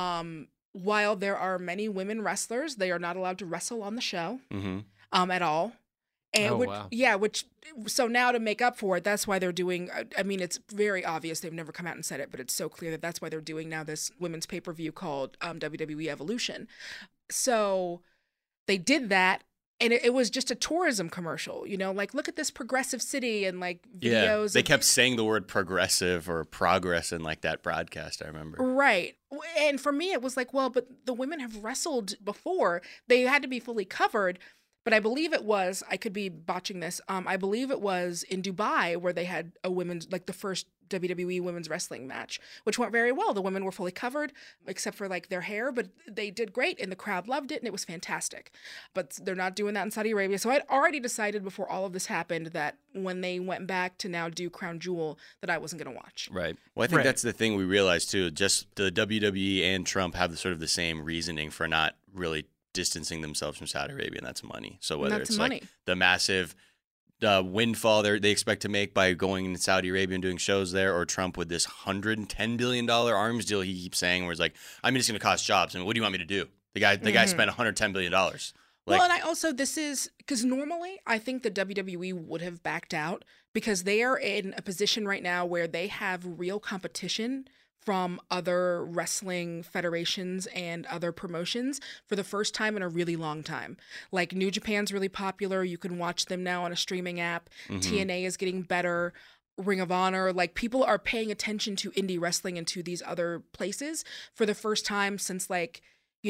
While there are many women wrestlers, they are not allowed to wrestle on the show at all. And wow. So now to make up for it, that's why they're doing, I mean, it's very obvious. They've never come out and said it, but it's so clear that that's why they're doing now this women's pay-per-view called WWE Evolution. So they did that. And it was just a tourism commercial, like, look at this progressive city and like videos. They kept saying the word progressive or progress in like that broadcast, I remember. Right. And for me, it was like, well, but the women have wrestled before. They had to be fully covered. But I believe it was, I could be botching this, I believe it was in Dubai where they had a women's, like the first WWE women's wrestling match, which went very well. The women were fully covered, except for like their hair, but they did great and the crowd loved it and it was fantastic. But they're not doing that in Saudi Arabia. So I'd already decided before all of this happened that when they went back to now do Crown Jewel, that I wasn't going to watch. Right. Well, I think that's the thing we realized too. Just the WWE and Trump have sort of the same reasoning for not really distancing themselves from Saudi Arabia, and that's money. So whether it's like the massive windfall they expect to make by going into Saudi Arabia and doing shows there, or Trump with this $110 billion arms deal he keeps saying, where it's like, I'm just going to cost jobs. I mean, what do you want me to do? The guy spent $110 billion. Well, and I also, this is, because normally I think the WWE would have backed out because they are in a position right now where they have real competition from other wrestling federations and other promotions for the first time in a really long time. Like New Japan's really popular. You can watch them now on a streaming app. TNA is getting better. Ring of Honor, like people are paying attention to indie wrestling and to these other places for the first time since like,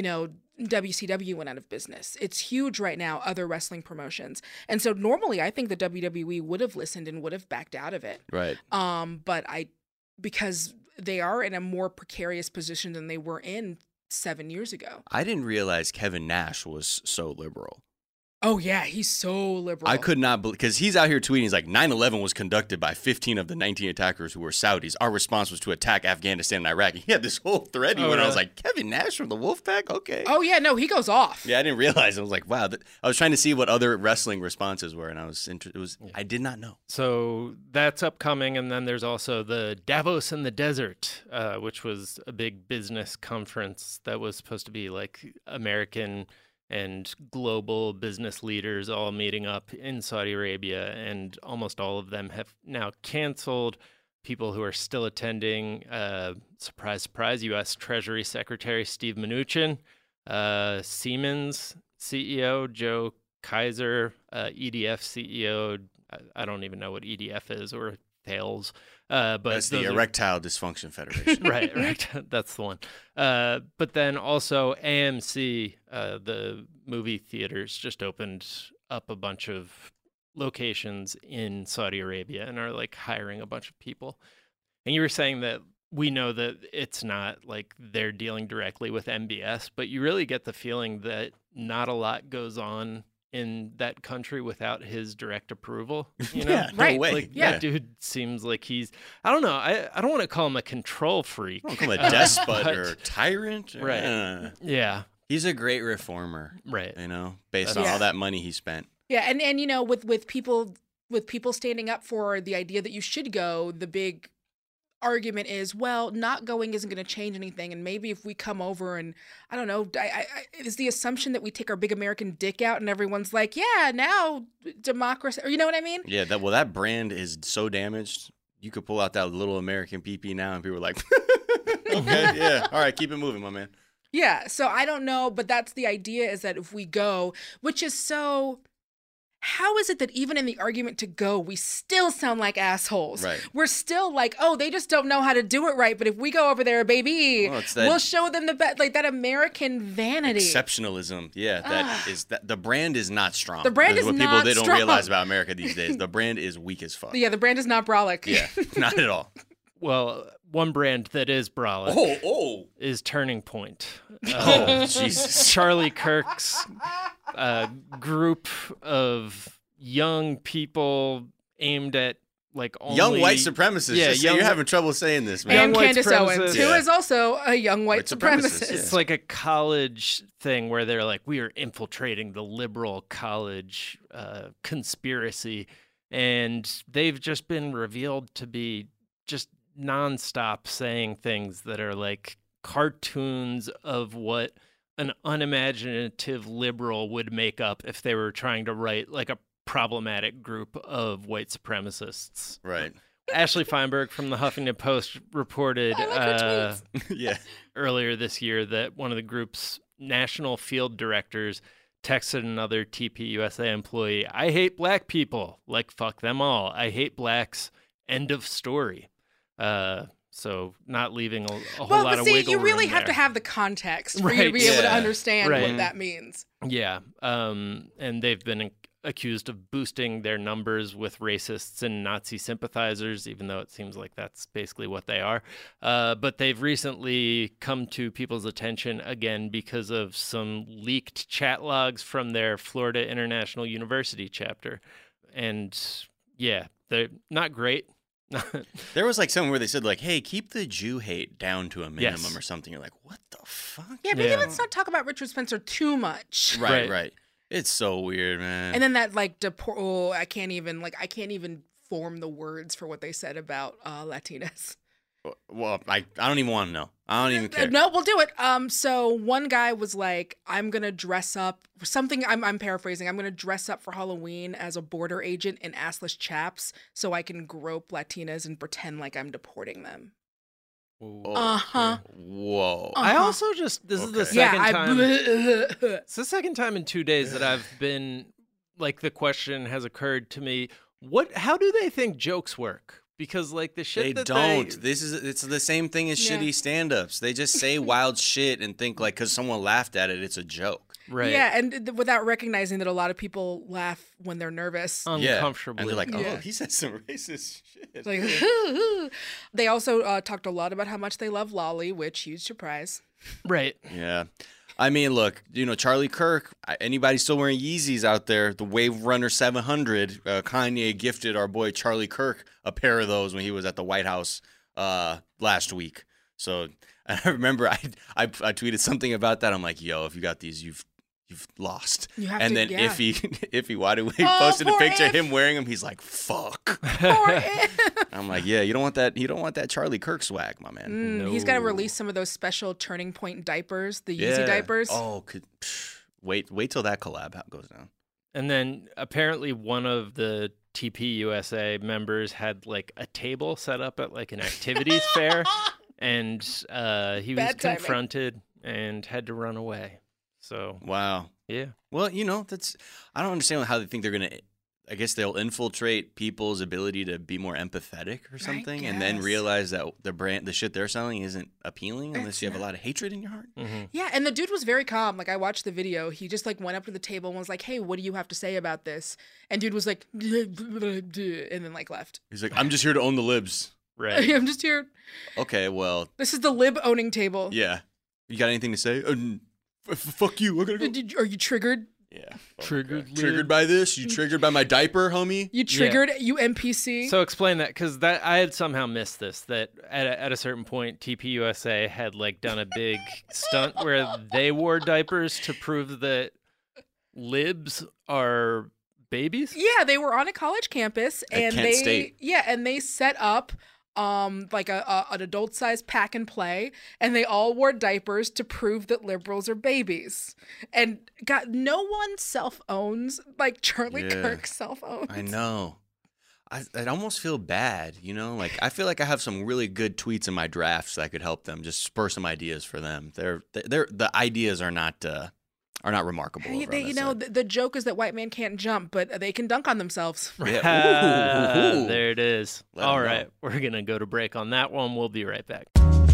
WCW went out of business. It's huge right now, other wrestling promotions. And so normally I think the WWE would have listened and would have backed out of it. Right. But because they are in a more precarious position than they were in 7 years ago. I didn't realize Kevin Nash was so liberal. Oh, yeah, he's so liberal. I could not believe, because he's out here tweeting, he's like, 9/11 was conducted by 15 of the 19 attackers who were Saudis. Our response was to attack Afghanistan and Iraq. He had this whole thread. I was like, Kevin Nash from the Wolfpack? Okay. Oh, yeah, no, he goes off. Yeah, I didn't realize. I was like, wow. I was trying to see what other wrestling responses were, and I did not know. So that's upcoming, and then there's also the Davos in the Desert, which was a big business conference that was supposed to be like American and global business leaders all meeting up in Saudi Arabia, and almost all of them have now canceled. People who are still attending, surprise, surprise, U.S. Treasury Secretary Steve Mnuchin, Siemens CEO Joe Kaiser, EDF CEO, I don't even know what EDF is, or Thales. But that's the Erectile Dysfunction Federation. right. That's the one. But then also AMC, the movie theaters, just opened up a bunch of locations in Saudi Arabia and are like hiring a bunch of people. And you were saying that we know that it's not like they're dealing directly with MBS, but you really get the feeling that not a lot goes on in that country without his direct approval, Yeah, right. No way. Like, that dude seems like he's, I don't know, I don't want to call him a control freak. I don't call him a despot or tyrant. Right. Yeah. He's a great reformer. Right. Based on all that money he spent. Yeah, and with people standing up for the idea that you should go, the big argument is, well, not going isn't going to change anything, and maybe if we come over and I don't know, is the assumption that we take our big American dick out and everyone's like, yeah, now democracy, or you know what I mean? Yeah, that brand is so damaged. You could pull out that little American PP now, and people are like, okay, yeah, all right, keep it moving, my man. Yeah, so I don't know, but that's the idea, is that if we go, which is so. How is it that even in the argument to go, we still sound like assholes? Right. We're still like, oh, they just don't know how to do it right. But if we go over there, baby, we'll show them the best, like that American vanity. Exceptionalism. Yeah, that the brand is not strong. The brand is what not people strong. don't realize about America these days. The brand is weak as fuck. Yeah, the brand is not brolic. Yeah, not at all. Well, one brand that is brolic is Turning Point. Jesus. Charlie Kirk's group of young people aimed at like only young white supremacists. Yeah, you're having trouble saying this, man. And Candace Owens, who is also a young white supremacist. It's like a college thing where they're like, we are infiltrating the liberal college conspiracy, and they've just been revealed to be just nonstop saying things that are like cartoons of what an unimaginative liberal would make up if they were trying to write like a problematic group of white supremacists. Right. Ashley Feinberg from the Huffington Post reported earlier this year that one of the group's national field directors texted another TPUSA employee, "I hate black people. Like, fuck them all. I hate blacks. End of story." So not leaving a whole lot of wiggle room. You really have there. to have the context for you to be able to understand what that means. Yeah. And they've been accused of boosting their numbers with racists and Nazi sympathizers, even though it seems like that's basically what they are. But they've recently come to people's attention again because of some leaked chat logs from their Florida International University chapter. And yeah, they're not great. There was like something where they said like, "Hey, keep the Jew hate down to a minimum," or something. You're like, "What the fuck?" Yeah, maybe let's not talk about Richard Spencer too much. Right. It's so weird, man. And then that like, I can't even form the words for what they said about Latinas. Well, I don't even want to know. I don't even care. No, we'll do it. So one guy was like, "I'm gonna dress up something." I'm paraphrasing. "I'm gonna dress up for Halloween as a border agent in assless chaps so I can grope Latinas and pretend like I'm deporting them." Whoa. I also just this is the second time. It's the second time in 2 days that I've been like the question has occurred to me. How do they think jokes work? Because like the shit they don't. It's the same thing as shitty stand-ups. They just say wild shit and think like because someone laughed at it, it's a joke. Right. Yeah, and without recognizing that a lot of people laugh when they're nervous. Uncomfortably. And they're like, "Oh, he said some racist shit." It's like, they also talked a lot about how much they love Lolly, which, huge surprise. Right. Yeah. I mean, look, Charlie Kirk, anybody still wearing Yeezys out there, the Wave Runner 700, Kanye gifted our boy Charlie Kirk a pair of those when he was at the White House last week. So I remember I tweeted something about that. I'm like, "Yo, if you got these, you've lost." And then Iffy Wide Awake posted a picture of him wearing them. He's like, "Fuck." I'm like, "Yeah, you don't want that. You don't want that Charlie Kirk swag, my man." He's got to release some of those special Turning Point diapers, the Yeezy diapers. Oh, wait till that collab goes down. And then apparently one of the TPUSA members had like a table set up at like an activities fair, and he was confronted and had to run away. So wow, yeah. Well, I don't understand how they think they're gonna. I guess they'll infiltrate people's ability to be more empathetic or something, and then realize that the shit they're selling isn't appealing unless you have a lot of hatred in your heart. Mm-hmm. Yeah, and the dude was very calm. Like I watched the video, he just like went up to the table and was like, "Hey, what do you have to say about this?" And dude was like, and then like left. He's like, "I'm just here to own the libs." Right. I'm just here. Okay, well, this is the lib owning table. Yeah. You got anything to say? Fuck you. I gotta go. Are you triggered? Yeah. Triggered by this? You triggered by my diaper, homie? You triggered, you NPC? So explain that, because I had somehow missed this, that at a certain point, TPUSA had like done a big stunt where they wore diapers to prove that libs are babies? Yeah, they were on a college campus and Kent State. and they set up like an adult-sized pack and play, and they all wore diapers to prove that liberals are babies. And God, no one self-owns like Charlie Kirk self-owns. I know. I almost feel bad, Like I feel like I have some really good tweets in my drafts that could help them, just spur some ideas for them. The ideas are not remarkable. The joke is that white men can't jump, but they can dunk on themselves. Yeah. There it is. All right. We're going to go to break on that one. We'll be right back.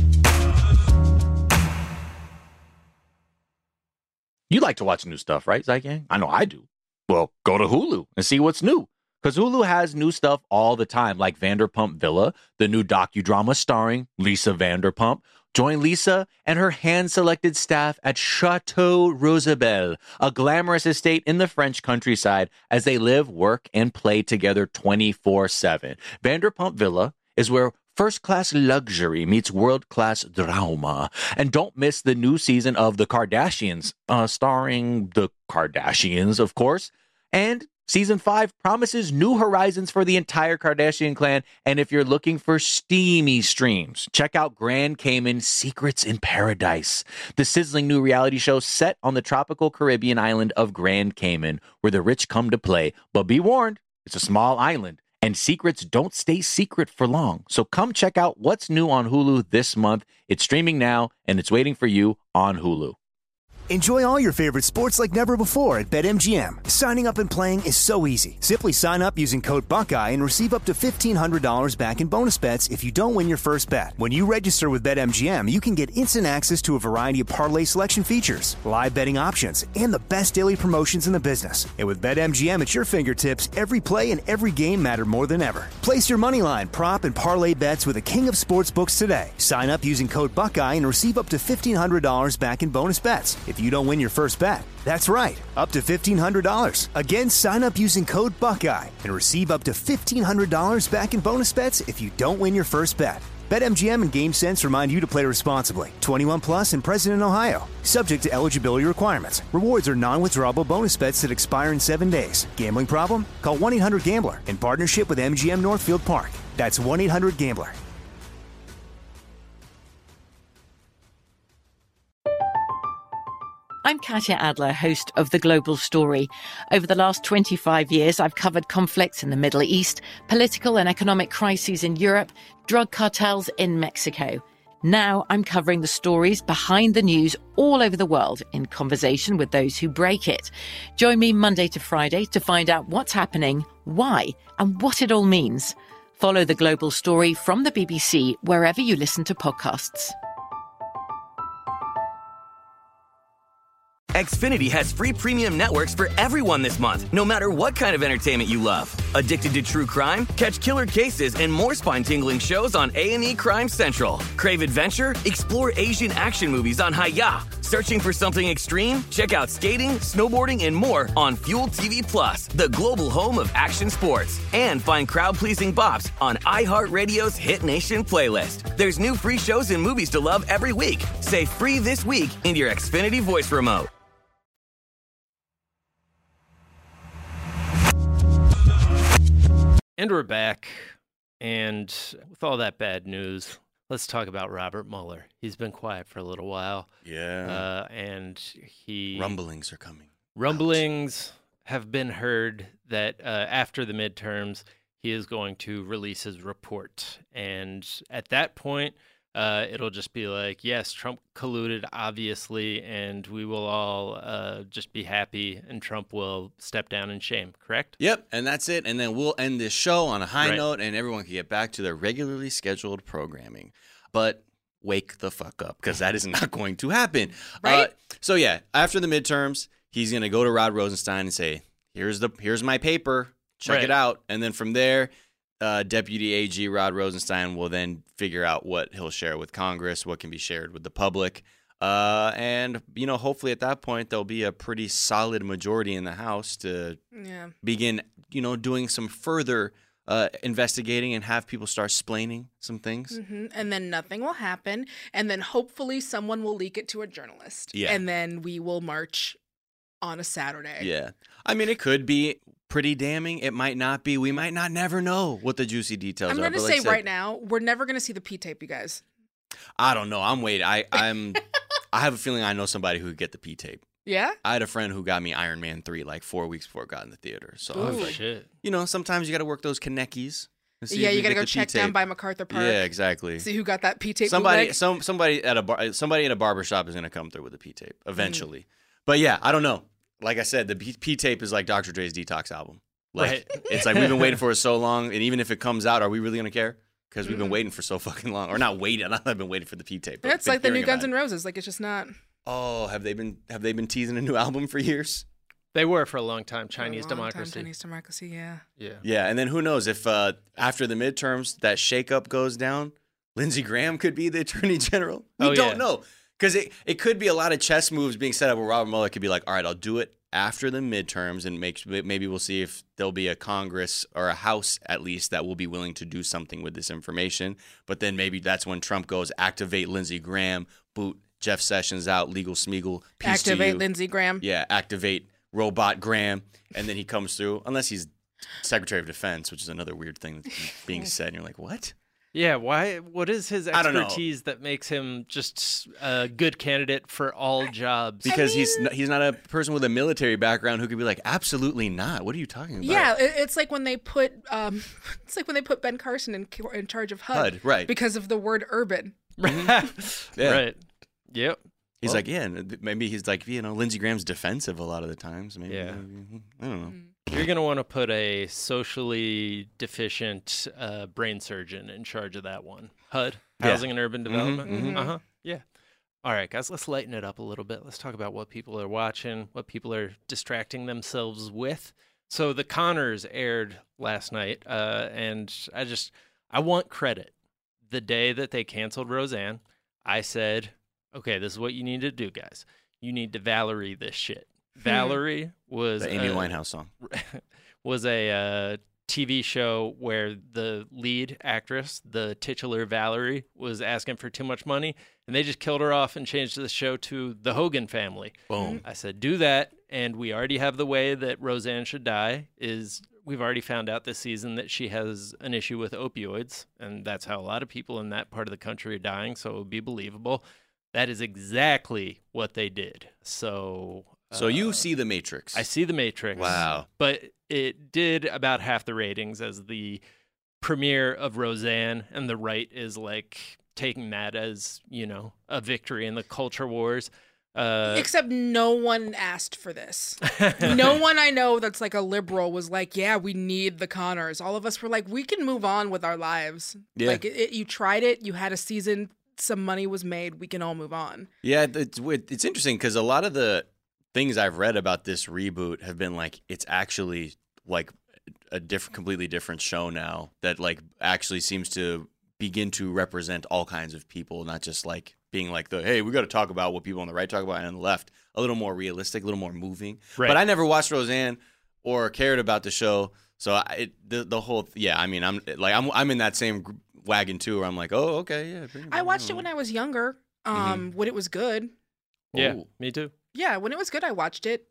You like to watch new stuff, right, Zygang? I know I do. Well, go to Hulu and see what's new. Because Hulu has new stuff all the time, like Vanderpump Villa, the new docudrama starring Lisa Vanderpump. Join Lisa and her hand-selected staff at Chateau Rosabelle, a glamorous estate in the French countryside, as they live, work, and play together 24/7. Vanderpump Villa is where first-class luxury meets world-class drama. And don't miss the new season of The Kardashians, starring the Kardashians, of course. And Season 5 promises new horizons for the entire Kardashian clan, and if you're looking for steamy streams, check out Grand Cayman Secrets in Paradise, the sizzling new reality show set on the tropical Caribbean island of Grand Cayman, where the rich come to play. But be warned, it's a small island, and secrets don't stay secret for long. So come check out what's new on Hulu this month. It's streaming now, and it's waiting for you on Hulu. Enjoy all your favorite sports like never before at BetMGM. Signing up and playing is so easy. Simply sign up using code Buckeye and receive up to $1,500 back in bonus bets if you don't win your first bet. When you register with BetMGM, you can get instant access to a variety of parlay selection features, live betting options, and the best daily promotions in the business. And with BetMGM at your fingertips, every play and every game matter more than ever. Place your moneyline, prop, and parlay bets with the king of sportsbooks today. Sign up using code Buckeye and receive up to $1,500 back in bonus bets if you don't win your first bet. That's right, up to $1,500. Again, sign up using code Buckeye and receive up to $1,500 back in bonus bets if you don't win your first bet. BetMGM and GameSense remind you to play responsibly. 21 plus and present in Ohio. Subject to eligibility requirements. Rewards are non-withdrawable bonus bets that expire in 7 days. Gambling problem? Call 1-800-GAMBLER in partnership with MGM Northfield Park. That's 1-800-GAMBLER. I'm Katya Adler, host of The Global Story. Over the last 25 years, I've covered conflicts in the Middle East, political and economic crises in Europe, drug cartels in Mexico. Now I'm covering the stories behind the news all over the world in conversation with those who break it. Join me Monday to Friday to find out what's happening, why, and what it all means. Follow The Global Story from the BBC wherever you listen to podcasts. Xfinity has free premium networks for everyone this month, no matter what kind of entertainment you love. Addicted to true crime? Catch killer cases and more spine-tingling shows on A&E Crime Central. Crave adventure? Explore Asian action movies on Hi-YAH. Searching for something extreme? Check out skating, snowboarding, and more on Fuel TV Plus, the global home of action sports. And find crowd-pleasing bops on iHeartRadio's Hit Nation playlist. There's new free shows and movies to love every week. Say free this week in your Xfinity voice remote. And we're back, and with all that bad news, let's talk about Robert Mueller. He's been quiet for a little while. Yeah. And rumblings are coming. Rumblings have been heard that after the midterms, he is going to release his report. And at that point, it'll just be like, yes, Trump colluded, obviously, and we will all just be happy, and Trump will step down in shame, correct? Yep, and that's it. And then we'll end this show on a high note, and everyone can get back to their regularly scheduled programming. But wake the fuck up, because that is not going to happen. Right? So, yeah, after the midterms, he's going to go to Rod Rosenstein and say, here's my paper, check it out. And then from there, Deputy AG Rod Rosenstein will then figure out what he'll share with Congress, what can be shared with the public. And, hopefully at that point, there'll be a pretty solid majority in the House to begin, doing some further investigating and have people start splaining some things. Mm-hmm. And then nothing will happen. And then hopefully someone will leak it to a journalist. Yeah. And then we will march on a Saturday. Yeah. I mean, it could be pretty damning. It might not be. We might not never know what the juicy details I'm are. going to say right now, we're never going to see the P-tape, you guys. I don't know. I'm waiting. I have a feeling I know somebody who could get the P-tape. Yeah? I had a friend who got me Iron Man 3 like 4 weeks before it got in the theater. So I was like, shit. Sometimes you got to work those conneckies. Yeah, you got to go check down by MacArthur Park. Yeah, exactly. See who got that P-tape. Somebody at a barbershop is going to come through with a P-tape eventually. But yeah, I don't know. Like I said, the P-tape is like Dr. Dre's Detox album. Like, it's like we've been waiting for it so long, and even if it comes out, are we really going to care? Because we've been waiting for so fucking long. Or not waiting. I've been waiting for the P-tape. Yeah, it's like the new Guns N' Roses. Like, it's just not. Oh, have they been teasing a new album for years? They were for a long time. Chinese Democracy. Chinese Democracy, yeah. Yeah, and then who knows if after the midterms that shakeup goes down, Lindsey Graham could be the Attorney General. We don't know. Because it could be a lot of chess moves being set up where Robert Mueller could be like, all right, I'll do it after the midterms, and maybe we'll see if there'll be a Congress or a House at least that will be willing to do something with this information. But then maybe that's when Trump goes, activate Lindsey Graham, boot Jeff Sessions out, legal Smeagol, peace activate to you. Lindsey Graham. Yeah, activate robot Graham, and then he comes through, unless he's Secretary of Defense, which is another weird thing that's being said, and you're like, what? Yeah, why? What is his I don't know. expertise that makes him just a good candidate for all jobs? Because he's not a person with a military background who could be like, absolutely not. What are you talking about? Yeah, it's like when they put Ben Carson in charge of HUD, right? Because of the word urban. Yeah. Right. Yep. He's like, yeah, maybe he's like, Lindsey Graham's defensive a lot of the times. Maybe, Yeah. I don't know. You're going to want to put a socially deficient brain surgeon in charge of that one. HUD, Housing and Urban Development. Mm-hmm. Uh-huh. Yeah. All right, guys, let's lighten it up a little bit. Let's talk about what people are watching, what people are distracting themselves with. So The Conners aired last night, and I want credit. The day that they canceled Roseanne, I said, okay, this is what you need to do, guys. You need to Valerie this shit. Valerie was the Amy Winehouse song. Was a TV show where the lead actress, the titular Valerie, was asking for too much money, and they just killed her off and changed the show to The Hogan Family. Boom. I said, do that, and we already have the way that Roseanne should die. We've already found out this season that she has an issue with opioids, and that's how a lot of people in that part of the country are dying, so it would be believable. That is exactly what they did. So you see The Matrix. I see The Matrix. Wow. But it did about half the ratings as the premiere of Roseanne, and the right is like taking that as, a victory in the culture wars. Except no one asked for this. No one I know that's like a liberal was like, yeah, we need the Conners. All of us were like, we can move on with our lives. Yeah. Like, you tried it. You had a season. Some money was made. We can all move on. Yeah, it's interesting because a lot of the things I've read about this reboot have been like, it's actually like a completely different show now that like actually seems to begin to represent all kinds of people, not just like being like hey, we got to talk about what people on the right talk about and on the left, a little more realistic, a little more moving. Right. But I never watched Roseanne or cared about the show, so the whole I'm in that same wagon too, where I'm like, oh, okay, yeah. I watched it when I was younger, when it was good. Yeah, Ooh. me too. Yeah, when it was good, I watched it.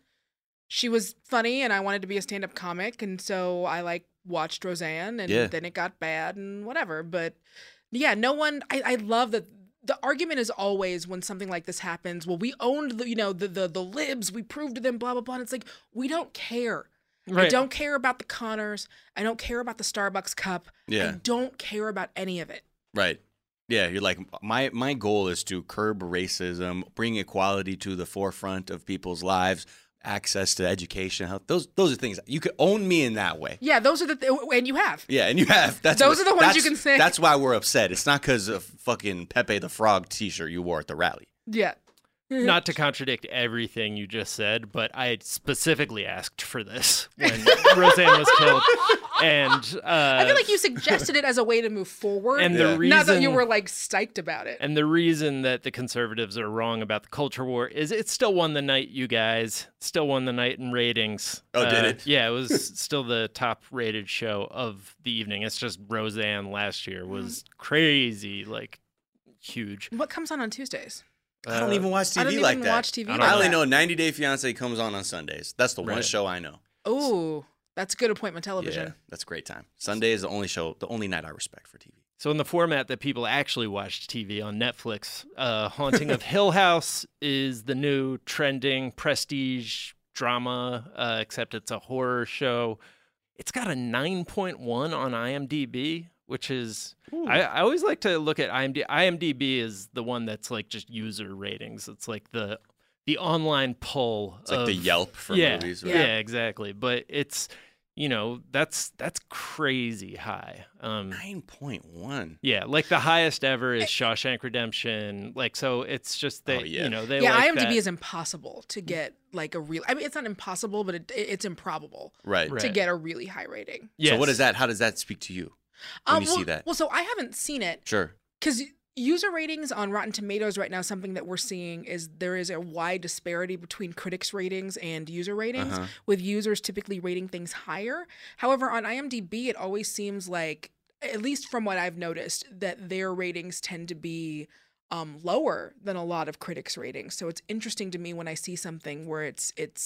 She was funny, and I wanted to be a stand-up comic, and so I watched Roseanne, and then it got bad and whatever. But yeah, no one. I love that. The argument is always when something like this happens. Well, we owned the libs. We proved to them, blah blah blah. And it's like, we don't care. Right. I don't care about the Conners. I don't care about the Starbucks cup. Yeah. I don't care about any of it. Right. Yeah, you're like, my goal is to curb racism, bring equality to the forefront of people's lives, access to education, health. Those are things you could own me in that way. Yeah, those are and you have. Yeah, and you have. Those are the ones you can say. That's why we're upset. It's not because of fucking Pepe the Frog T-shirt you wore at the rally. Yeah. Not to contradict everything you just said, but I specifically asked for this when Roseanne was killed. And I feel like you suggested it as a way to move forward. And the reason, not that you were psyched about it. And the reason that the conservatives are wrong about the culture war is it still won the night, you guys. Still won the night in ratings. Oh, did it? Yeah, it was still the top rated show of the evening. It's just Roseanne last year was crazy, huge. What comes on Tuesdays? I don't even watch TV like that. I don't even watch TV like that. I only know 90 Day Fiancé comes on Sundays. That's the one show I know. Oh, that's good appointment television. Yeah, that's a great time. Sunday is the only night I respect for TV. So in the format that people actually watch TV on Netflix, Haunting of Hill House is the new trending prestige drama, except it's a horror show. It's got a 9.1 on IMDb, which is I always like to look at IMDb. IMDb is the one that's just user ratings. It's like the online pull. It's like the Yelp for movies. Right? Yeah, exactly. But it's that's crazy high. 9.1. Yeah, the highest ever is Shawshank Redemption. So it's just that they IMDb that. is impossible to get a real. I mean, it's not impossible, but it's improbable. Right. To get a really high rating. Yes. So what is that? How does that speak to you? When you see that? Well, so I haven't seen it. Sure. Because user ratings on Rotten Tomatoes right now, something that we're seeing is there is a wide disparity between critics' ratings and user ratings, with users typically rating things higher. However, on IMDb, it always seems like, at least from what I've noticed, that their ratings tend to be lower than a lot of critics' ratings. So it's interesting to me when I see something where it's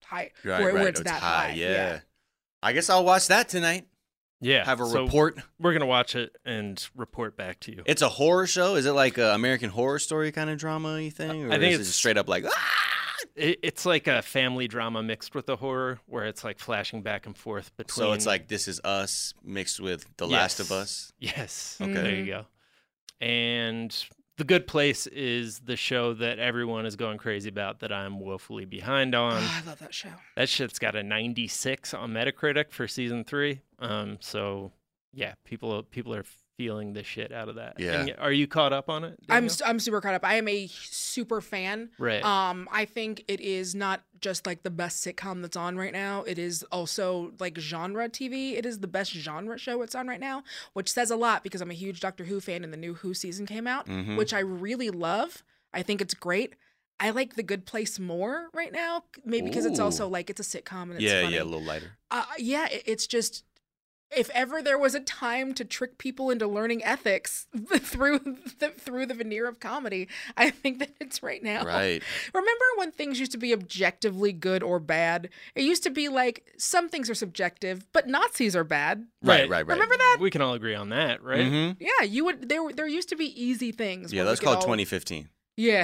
high, Right, where right. it's that high. Yeah. I guess I'll watch that tonight. Yeah. Have a so report. We're going to watch it and report back to you. It's a horror show. Is it like an American Horror Story kind of drama-y thing? Or I think is it it's just straight up like, It's like a family drama mixed with a horror where it's like flashing back and forth between. So it's like This Is Us mixed with The Last of Us? Yes. Okay. There you go. And The Good Place is the show that everyone is going crazy about that I'm woefully behind on. Oh, I love that show. That shit's got a 96 on Metacritic for season 3. So yeah, people are feeling the shit out of that. Yeah. And are you caught up on it, Danielle? I'm super caught up. I am a super fan. Right. I think it is not just like the best sitcom that's on right now. It is also like genre TV. It is the best genre show it's on right now, which says a lot because I'm a huge Doctor Who fan and the new Who season came out, which I really love. I think it's great. I like The Good Place more right now, maybe because it's also like it's a sitcom and it's funny. Yeah, a little lighter. It's just, if ever there was a time to trick people into learning ethics through the veneer of comedy, I think that it's right now. Right. Remember when things used to be objectively good or bad? It used to be like some things are subjective, but Nazis are bad. Right. Remember that? We can all agree on that, right? Mm-hmm. Yeah, you would. There used to be easy things. Yeah, where that's we could called all- 2015. Yeah.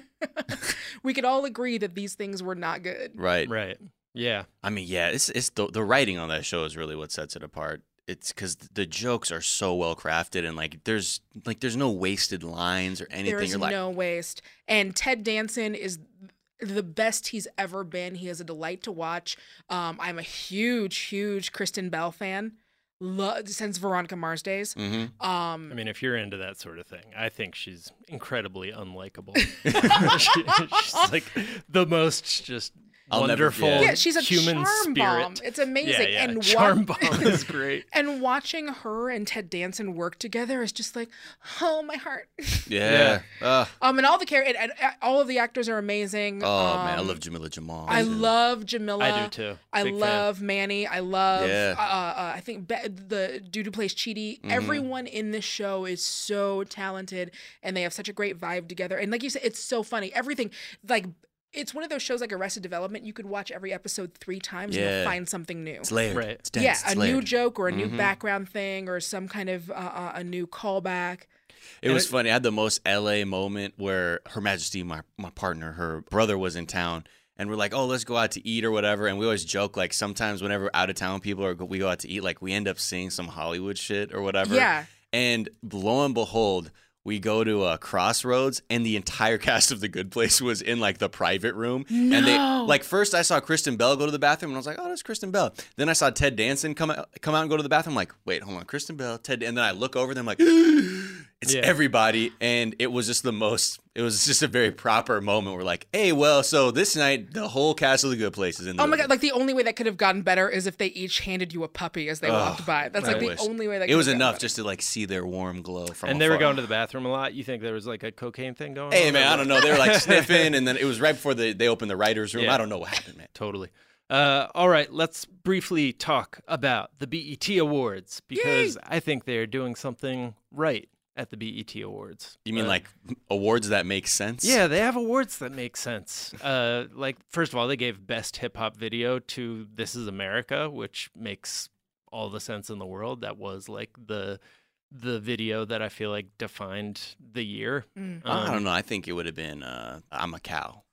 We could all agree that these things were not good. Right. Right. Yeah. I mean, yeah, it's the writing on that show is really what sets it apart. It's because the jokes are so well crafted and there's no wasted lines or anything. There's You're like, no waste. And Ted Danson is the best he's ever been. He is a delight to watch. I'm a huge Kristen Bell fan. Since Veronica Mars days. I mean, if you're into that sort of thing, I think she's incredibly unlikable. She's like the most just wonderful she's a human charm spirit. bomb. It's amazing. Yeah. And charm bomb is great. And watching her and Ted Danson work together is just like, oh, my heart. yeah. And all all of the actors are amazing. Oh man, I love Jamila Jamal. I too. love Jamila. I do too. I Big love Manny. I love. Yeah. I think the dude who plays Chidi. Everyone in this show is so talented, and they have such a great vibe together. And like you said, it's so funny. Everything like. It's one of those shows like Arrested Development. You could watch every episode 3 times and you'll find something new. It's layered. Right. It's dense. Yeah, it's a layered. new joke or a new background thing or some kind of a new callback. It was funny. I had the most LA moment where Her Majesty, my partner, her brother was in town. And we're like, oh, let's go out to eat or whatever. And we always joke, like, sometimes whenever out of town people we go out to eat, like, we end up seeing some Hollywood shit or whatever. Yeah. And lo and behold, we go to Crossroads, and the entire cast of The Good Place was in like the private room. No. And they first I saw Kristen Bell go to the bathroom, and I was like, oh, that's Kristen Bell. Then I saw Ted Danson come out and go to the bathroom. I'm like, wait, hold on, Kristen Bell, Ted. And then I look over them like, it's everybody. And it was just it was just a very proper moment. We're like, hey, well, so this night the whole cast of The Good Place is in the Oh my room. God, like the only way that could have gotten better is if they each handed you a puppy as they walked by. That's like the only way that it was could have enough gotten just to like see their warm glow from And they were afar. going to the bathroom a lot. You think there was like a cocaine thing going on? Hey, man, I don't know. They were like sniffing, and then it was right before they opened the writer's room. Yeah. I don't know what happened, man. Totally. All right, let's briefly talk about the BET Awards because I think they're doing something right at the BET Awards. You mean like awards that make sense? Yeah, they have awards that make sense. Like, first of all, they gave Best Hip Hop Video to This Is America, which makes all the sense in the world. That was like the video that I feel like defined the year. I don't know. I think it would have been I'm a Cow.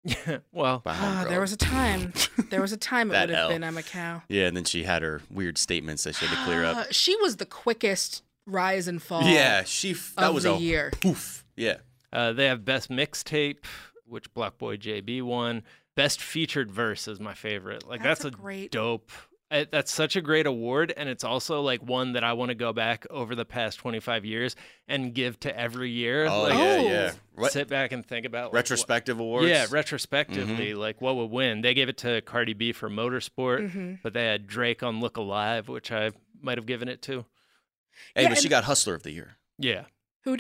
Well, there was a time. There was a time it That would have L. been I'm a Cow. Yeah, and then she had her weird statements that she had to clear up. She was the quickest rise and fall. Yeah, that of was the a year. poof. Yeah. They have Best Mixtape, which Block Boy JB won. Best Featured Verse is my favorite. Like that's a great dope. That's such a great award, and it's also like one that I want to go back over the past 25 years and give to every year. Oh, like, yeah. Sit back and think about like, Retrospective awards? Yeah, retrospectively, like what would win. They gave it to Cardi B for Motorsport, but they had Drake on Look Alive, which I might have given it to. Hey, Yeah, but she got Hustler of the Year. Yeah. Who did?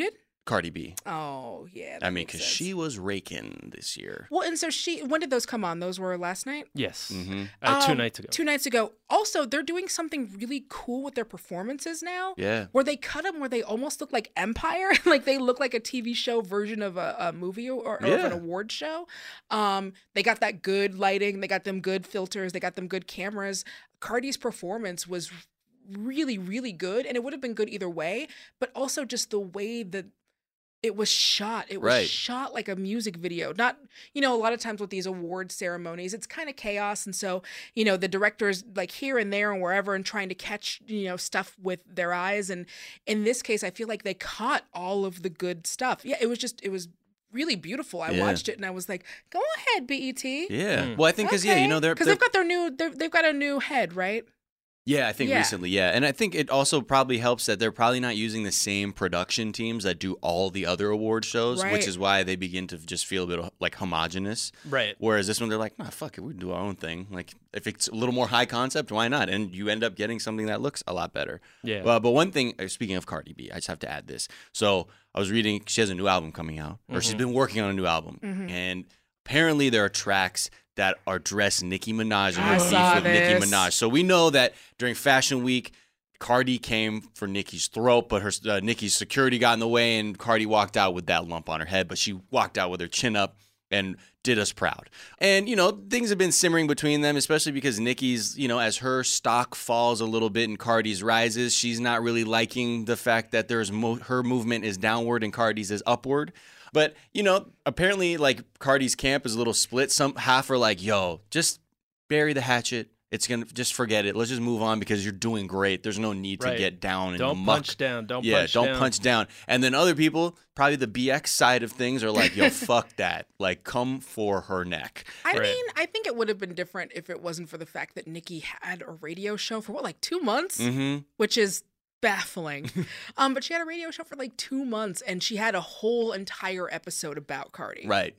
Cardi B. Oh, yeah. I mean, because she was raking this year. Well, and so when did those come on? Those were last night? Yes. 2 nights ago. 2 nights ago. Also, they're doing something really cool with their performances now. Yeah. Where they cut them where they almost look like Empire. Like they look like a TV show version of a movie or of an award show. They got that good lighting. They got them good filters. They got them good cameras. Cardi's performance was really, really good. And it would have been good either way. But also just the way that it was shot. It was shot like a music video. Not, a lot of times with these award ceremonies, it's kind of chaos. And so, the directors like here and there and wherever and trying to catch, stuff with their eyes. And in this case, I feel like they caught all of the good stuff. Yeah, it was really beautiful. I watched it and I was like, go ahead, BET. Yeah. Well, I think because, because they've got they've got a new head, right? Yeah, I think recently, And I think it also probably helps that they're probably not using the same production teams that do all the other award shows, which is why they begin to just feel a bit like homogenous. Right. Whereas this one, they're like, nah, fuck it, we can do our own thing. Like, if it's a little more high concept, why not? And you end up getting something that looks a lot better. Yeah. But one thing, speaking of Cardi B, I just have to add this. So I was reading, she has a new album coming out, or she's been working on a new album. And apparently there are tracks that are dressed Nicki Minaj and her beef with Nicki Minaj. So we know that during Fashion Week, Cardi came for Nicki's throat, but her Nicki's security got in the way, and Cardi walked out with that lump on her head. But she walked out with her chin up and did us proud. And, things have been simmering between them, especially because Nicki's, as her stock falls a little bit and Cardi's rises, she's not really liking the fact that her movement is downward and Cardi's is upward. But, apparently, like, Cardi's camp is a little split. Some half are like, yo, just bury the hatchet. It's going to just forget it. Let's just move on because you're doing great. There's no need to get down in the muck. Don't punch down. Don't punch down. And then other people, probably the BX side of things, are like, yo, fuck that. Like, come for her neck. I mean, I think it would have been different if it wasn't for the fact that Nicki had a radio show for, 2 months? Which is baffling. But she had a radio show for 2 months, and she had a whole entire episode about Cardi. Right.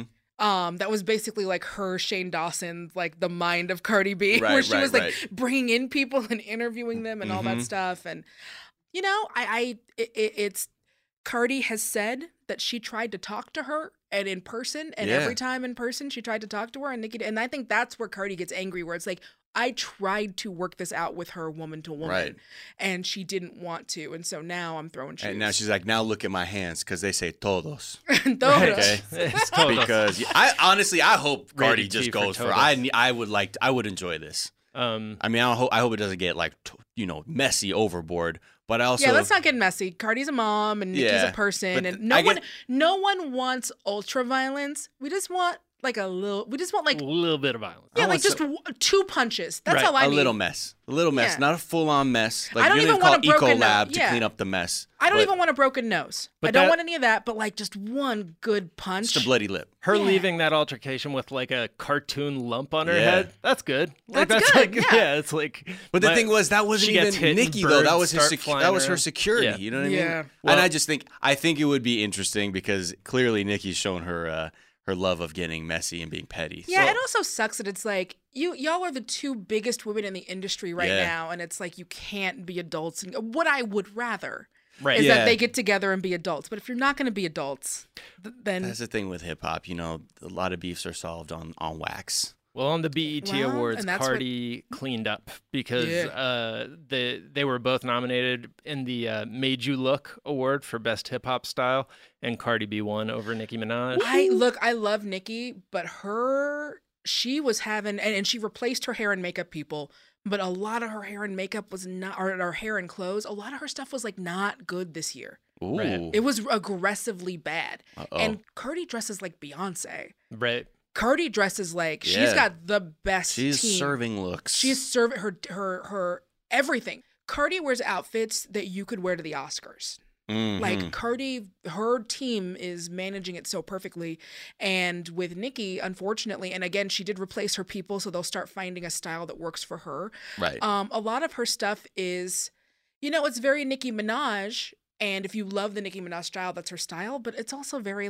That was basically like her, Shane Dawson, like the mind of Cardi B, where she was bringing in people and interviewing them and all that stuff. And it's Cardi has said that she tried to talk to her and in person, and every time in person she tried to talk to her, and Nicki, and I think that's where Cardi gets angry, where it's like, I tried to work this out with her woman to woman, and she didn't want to, and so now I'm throwing shoes. And now she's like, now look at my hands, because they say todos. Todos. Okay? Because I hope Cardi just goes for. I would enjoy this. I mean, I hope it doesn't get messy overboard. But I also let's not get messy. Cardi's a mom, and Nicki's a person, and no one wants ultra violence. We just want a little bit of violence. Yeah, just 2 punches. That's all I need. A little mess, not a full-on mess. I don't even want a broken Ecolab to clean up the mess. I don't even want a broken nose. I don't want any of that. But just one good punch, just a bloody lip. Her leaving that altercation with a cartoon lump on her head. That's good. That's good. It's like. But the thing was, that wasn't even Nicki though. That was her security. Yeah. You know what I mean? Yeah. Well, and I think it would be interesting because clearly Nicki's shown her love of getting messy and being petty. Yeah, it also sucks that it's like y'all are the 2 biggest women in the industry right now, and it's like you can't be adults. And what I would rather is that they get together and be adults. But if you're not going to be adults, then that's the thing with hip hop. A lot of beefs are solved on wax. Well, on the BET Awards, Cardi cleaned up because they were both nominated in the Made You Look Award for Best Hip Hop Style, and Cardi B won over Nicki Minaj. I love Nicki, but she was having, and she replaced her hair and makeup people, but a lot of her hair and makeup was not, or her hair and clothes, a lot of her stuff was not good this year. Ooh. Right. It was aggressively bad. And Cardi dresses like Beyonce. Right. Cardi dresses like she's got the best team. She's serving looks. She's serving her everything. Cardi wears outfits that you could wear to the Oscars. Like Cardi, her team is managing it so perfectly. And with Nicki, unfortunately, and again, she did replace her people, so they'll start finding a style that works for her. Right. A lot of her stuff is, it's very Nicki Minaj. And if you love the Nicki Minaj style, that's her style. But it's also very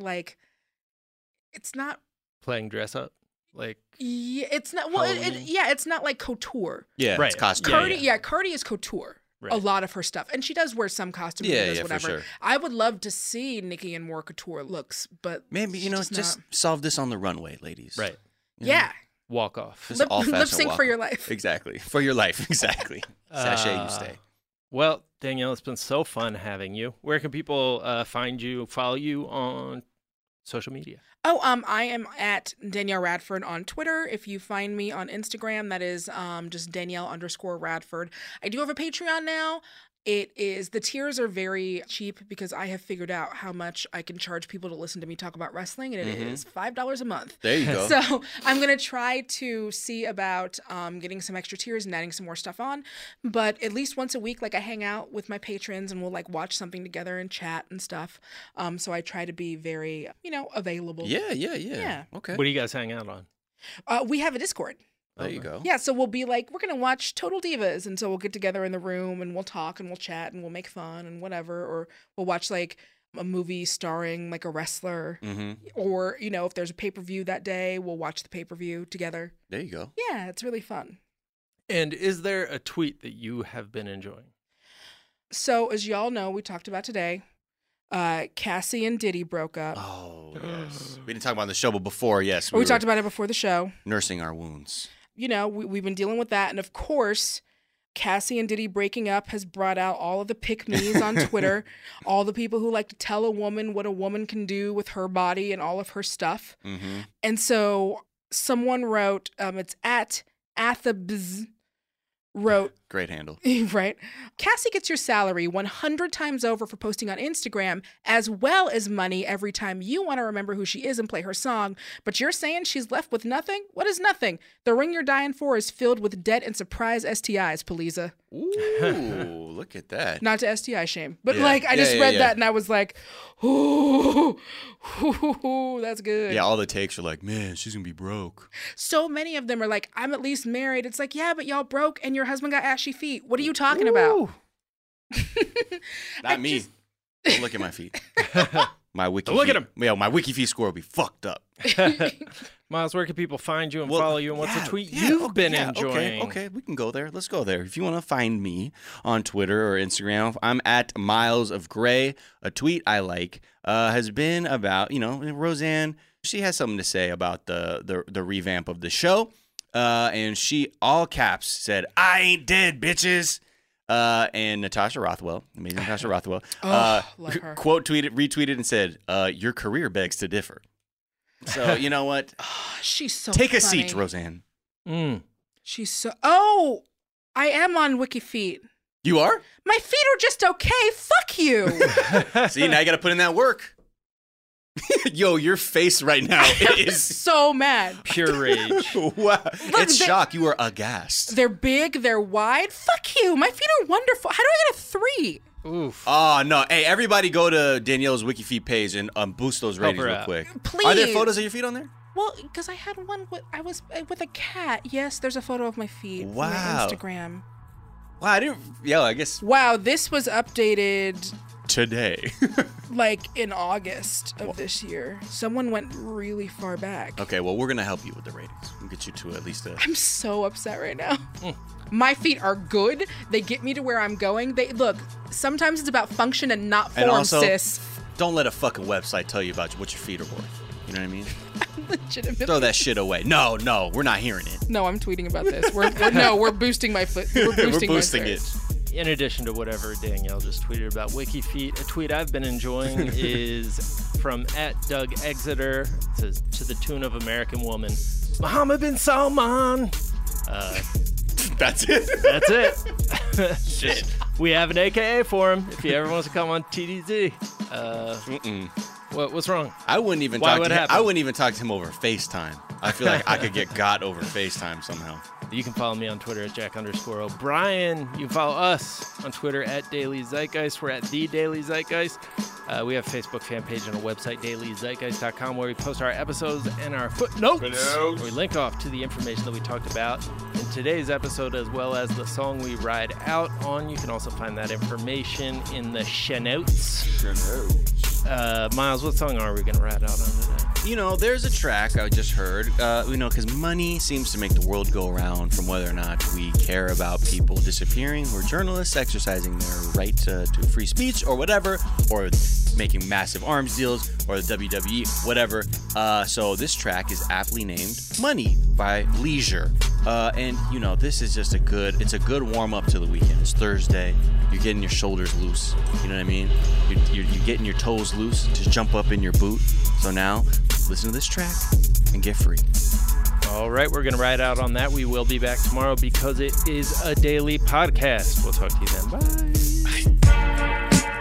it's not playing dress up, it's not. Well, it's not like couture. Yeah, right. It's costume. Cardi is couture. a lot of her stuff. And she does wear some costumes and whatever. For sure. I would love to see Nikki in more couture looks, but maybe, just solve this on the runway, ladies. Right. Yeah. Walk off. Lip sync for your life. Exactly. For your life. Exactly. Sashay, you stay. Well, Danielle, it's been so fun having you. Where can people find you, follow you on social media? Oh, I am at Danielle Radford on Twitter. If you find me on Instagram, that is just Danielle_Radford. I do have a Patreon now. The tiers are very cheap because I have figured out how much I can charge people to listen to me talk about wrestling, and it is $5 a month. There you go. So I'm going to try to see about getting some extra tiers and adding some more stuff on. But at least once a week, I hang out with my patrons and we'll watch something together and chat and stuff. So I try to be very, available. Yeah. Okay. What do you guys hang out on? We have a Discord. There you go. Yeah, so we'll be we're going to watch Total Divas. And so we'll get together in the room and we'll talk and we'll chat and we'll make fun and whatever. Or we'll watch a movie starring a wrestler. Mm-hmm. Or, if there's a pay-per-view that day, we'll watch the pay-per-view together. There you go. Yeah, it's really fun. And is there a tweet that you have been enjoying? So as y'all know, we talked about today, Cassie and Diddy broke up. Oh, yes. We didn't talk about it on the show, but before, yes. We talked about it before the show. Nursing our wounds. We've been dealing with that. And of course, Cassie and Diddy breaking up has brought out all of the pick-me's on Twitter, all the people who like to tell a woman what a woman can do with her body and all of her stuff. Mm-hmm. And so someone wrote, it's at Athabz, wrote, great handle. Right. Cassie gets your salary 100 times over for posting on Instagram, as well as money every time you want to remember who she is and play her song. But you're saying she's left with nothing? What is nothing? The ring you're dying for is filled with debt and surprise STIs, Poliza. Ooh, look at that. Not to STI shame. But I just read that and I was like, ooh, that's good. Yeah, all the takes are man, she's going to be broke. So many of them are I'm at least married. It's yeah, but y'all broke and your husband got ashy feet. What are you talking about? Not me. Don't look at my feet. My wiki look at him. Yeah, my wiki feet score will be fucked up. Miles, where can people find you and follow you? And what's the tweet you've been enjoying? Okay, we can go there. Let's go there. If you want to find me on Twitter or Instagram, I'm at Miles of Gray. A tweet I like has been about, Roseanne. She has something to say about the revamp of the show. And she, all caps, said, "I ain't dead, bitches." And Natasha Rothwell, amazing Natasha Rothwell, love her. quote tweeted, retweeted, and said, "Your career begs to differ." So you know what? She's so Take a funny. seat, Roseanne. She's so. Oh, I am on WikiFeet. You are? My feet are just okay. Fuck you. See, now you got to put in that work. Yo, your face right now is so mad. Pure rage. Wow. It's shock. You are aghast. They're big. They're wide. Fuck you. My feet are wonderful. How do I get a 3? Oof. Oh, no. Hey, everybody go to Danielle's WikiFeet page and boost those ratings real quick. Please. Are there photos of your feet on there? Well, because I had one. I was with a cat. Yes, there's a photo of my feet. Wow. On my Instagram. Wow, I didn't. Yeah, I guess. Wow, this was updated today. In August of this year. Someone went really far back. Okay, well, we're going to help you with the ratings. We'll get you to at least a... I'm so upset right now. My feet are good. They get me to where I'm going. Look, sometimes it's about function and not form, and also, sis. Don't let a fucking website tell you about what your feet are worth. You know what I mean? Legitimately. Throw that shit away. No, we're not hearing it. No, I'm tweeting about this. We're boosting my foot. We're boosting it. In addition to whatever Danielle just tweeted about WikiFeet, a tweet I've been enjoying is from @DougExeter. It says, "To the tune of American Woman, Mohammed bin Salman." That's it. That's it. Shit. We have an AKA for him if he ever wants to come on TDZ. What's wrong? I wouldn't even talk to him. I wouldn't even talk to him over FaceTime. I feel like I could get got over FaceTime somehow. You can follow me on Twitter @Jack_O'Brien. You can follow us on Twitter @DailyZeitgeist. We're @TheDailyZeitgeist. We have a Facebook fan page and a website, dailyzeitgeist.com, where we post our episodes and our footnotes. Where we link off to the information that we talked about in today's episode, as well as the song we ride out on. You can also find that information in the show notes. Miles, what song are we going to rat out on today? You know, there's a track I just heard, because money seems to make the world go around from whether or not we care about people disappearing or journalists exercising their right to free speech or whatever, or making massive arms deals or the WWE, whatever. So this track is aptly named Money by Leisure. And, this is just it's a good warm-up to the weekend. It's Thursday. You're getting your shoulders loose. You know what I mean? You're getting your toes loose to jump up in your boot. So now, listen to this track and get free. All right, we're going to ride out on that. We will be back tomorrow because it is a daily podcast. We'll talk to you then. Bye.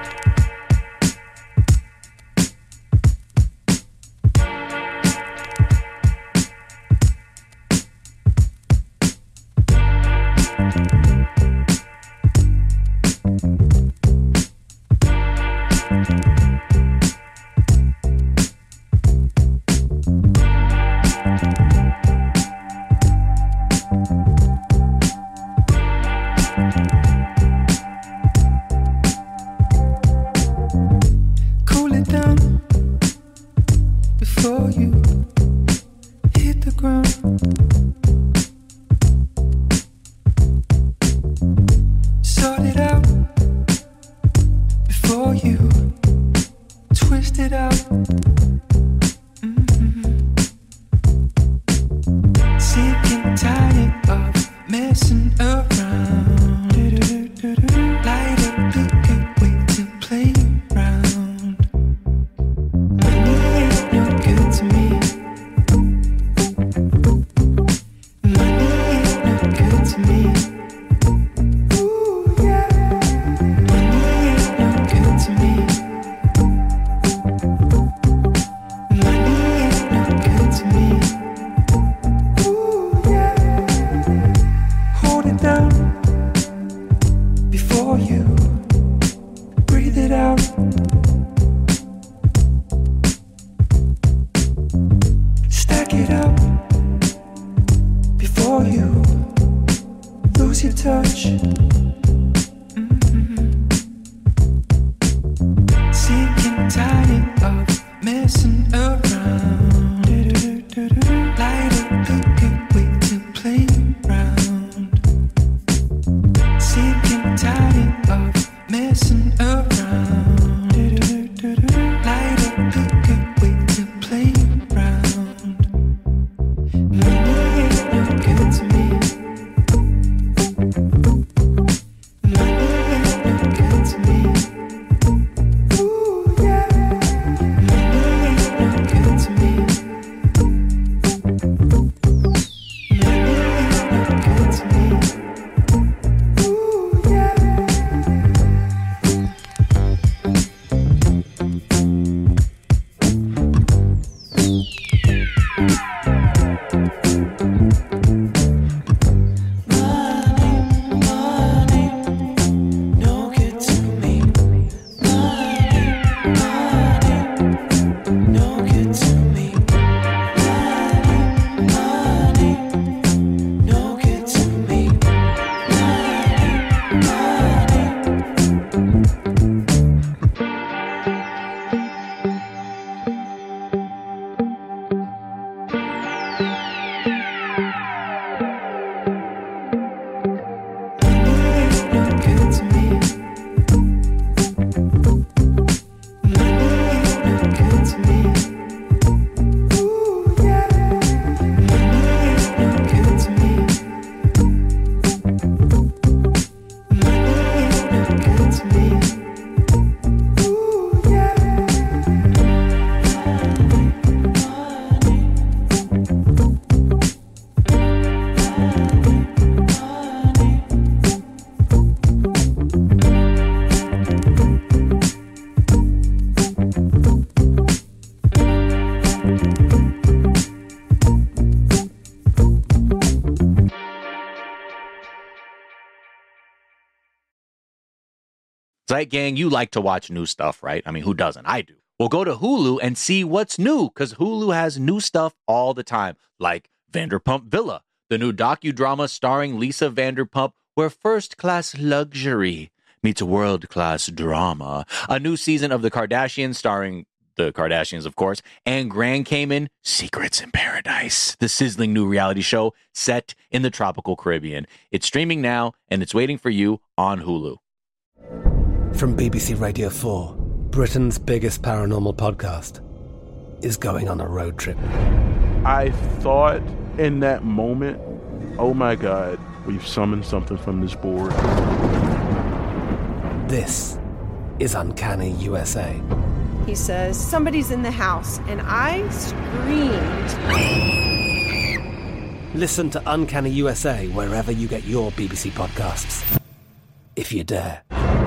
Zeit Gang, you like to watch new stuff, right? I mean, who doesn't? I do. Well, go to Hulu and see what's new, because Hulu has new stuff all the time, like Vanderpump Villa, the new docudrama starring Lisa Vanderpump, where first-class luxury meets world-class drama. A new season of The Kardashians starring the Kardashians, of course, and Grand Cayman Secrets in Paradise, the sizzling new reality show set in the tropical Caribbean. It's streaming now, and it's waiting for you on Hulu. From BBC Radio 4, Britain's biggest paranormal podcast is going on a road trip. I thought in that moment, oh my God, we've summoned something from this board. This is Uncanny USA. He says, somebody's in the house, and I screamed. Listen to Uncanny USA wherever you get your BBC podcasts, if you dare.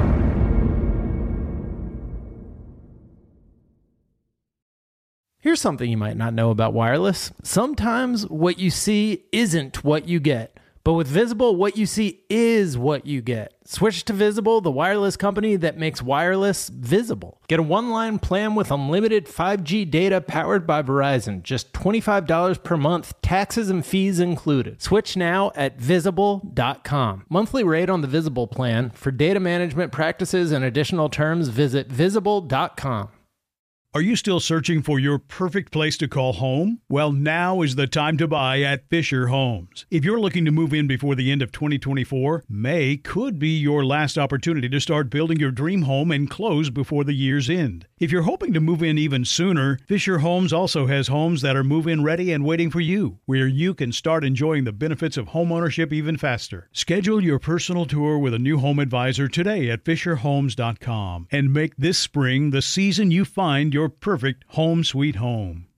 Here's something you might not know about wireless. Sometimes what you see isn't what you get. But with Visible, what you see is what you get. Switch to Visible, the wireless company that makes wireless visible. Get a one-line plan with unlimited 5G data powered by Verizon. Just $25 per month, taxes and fees included. Switch now at Visible.com. Monthly rate on the Visible plan. For data management practices and additional terms, visit Visible.com. Are you still searching for your perfect place to call home? Well, now is the time to buy at Fisher Homes. If you're looking to move in before the end of 2024, May could be your last opportunity to start building your dream home and close before the year's end. If you're hoping to move in even sooner, Fisher Homes also has homes that are move-in ready and waiting for you, where you can start enjoying the benefits of homeownership even faster. Schedule your personal tour with a new home advisor today at FisherHomes.com and make this spring the season you find your perfect home sweet home.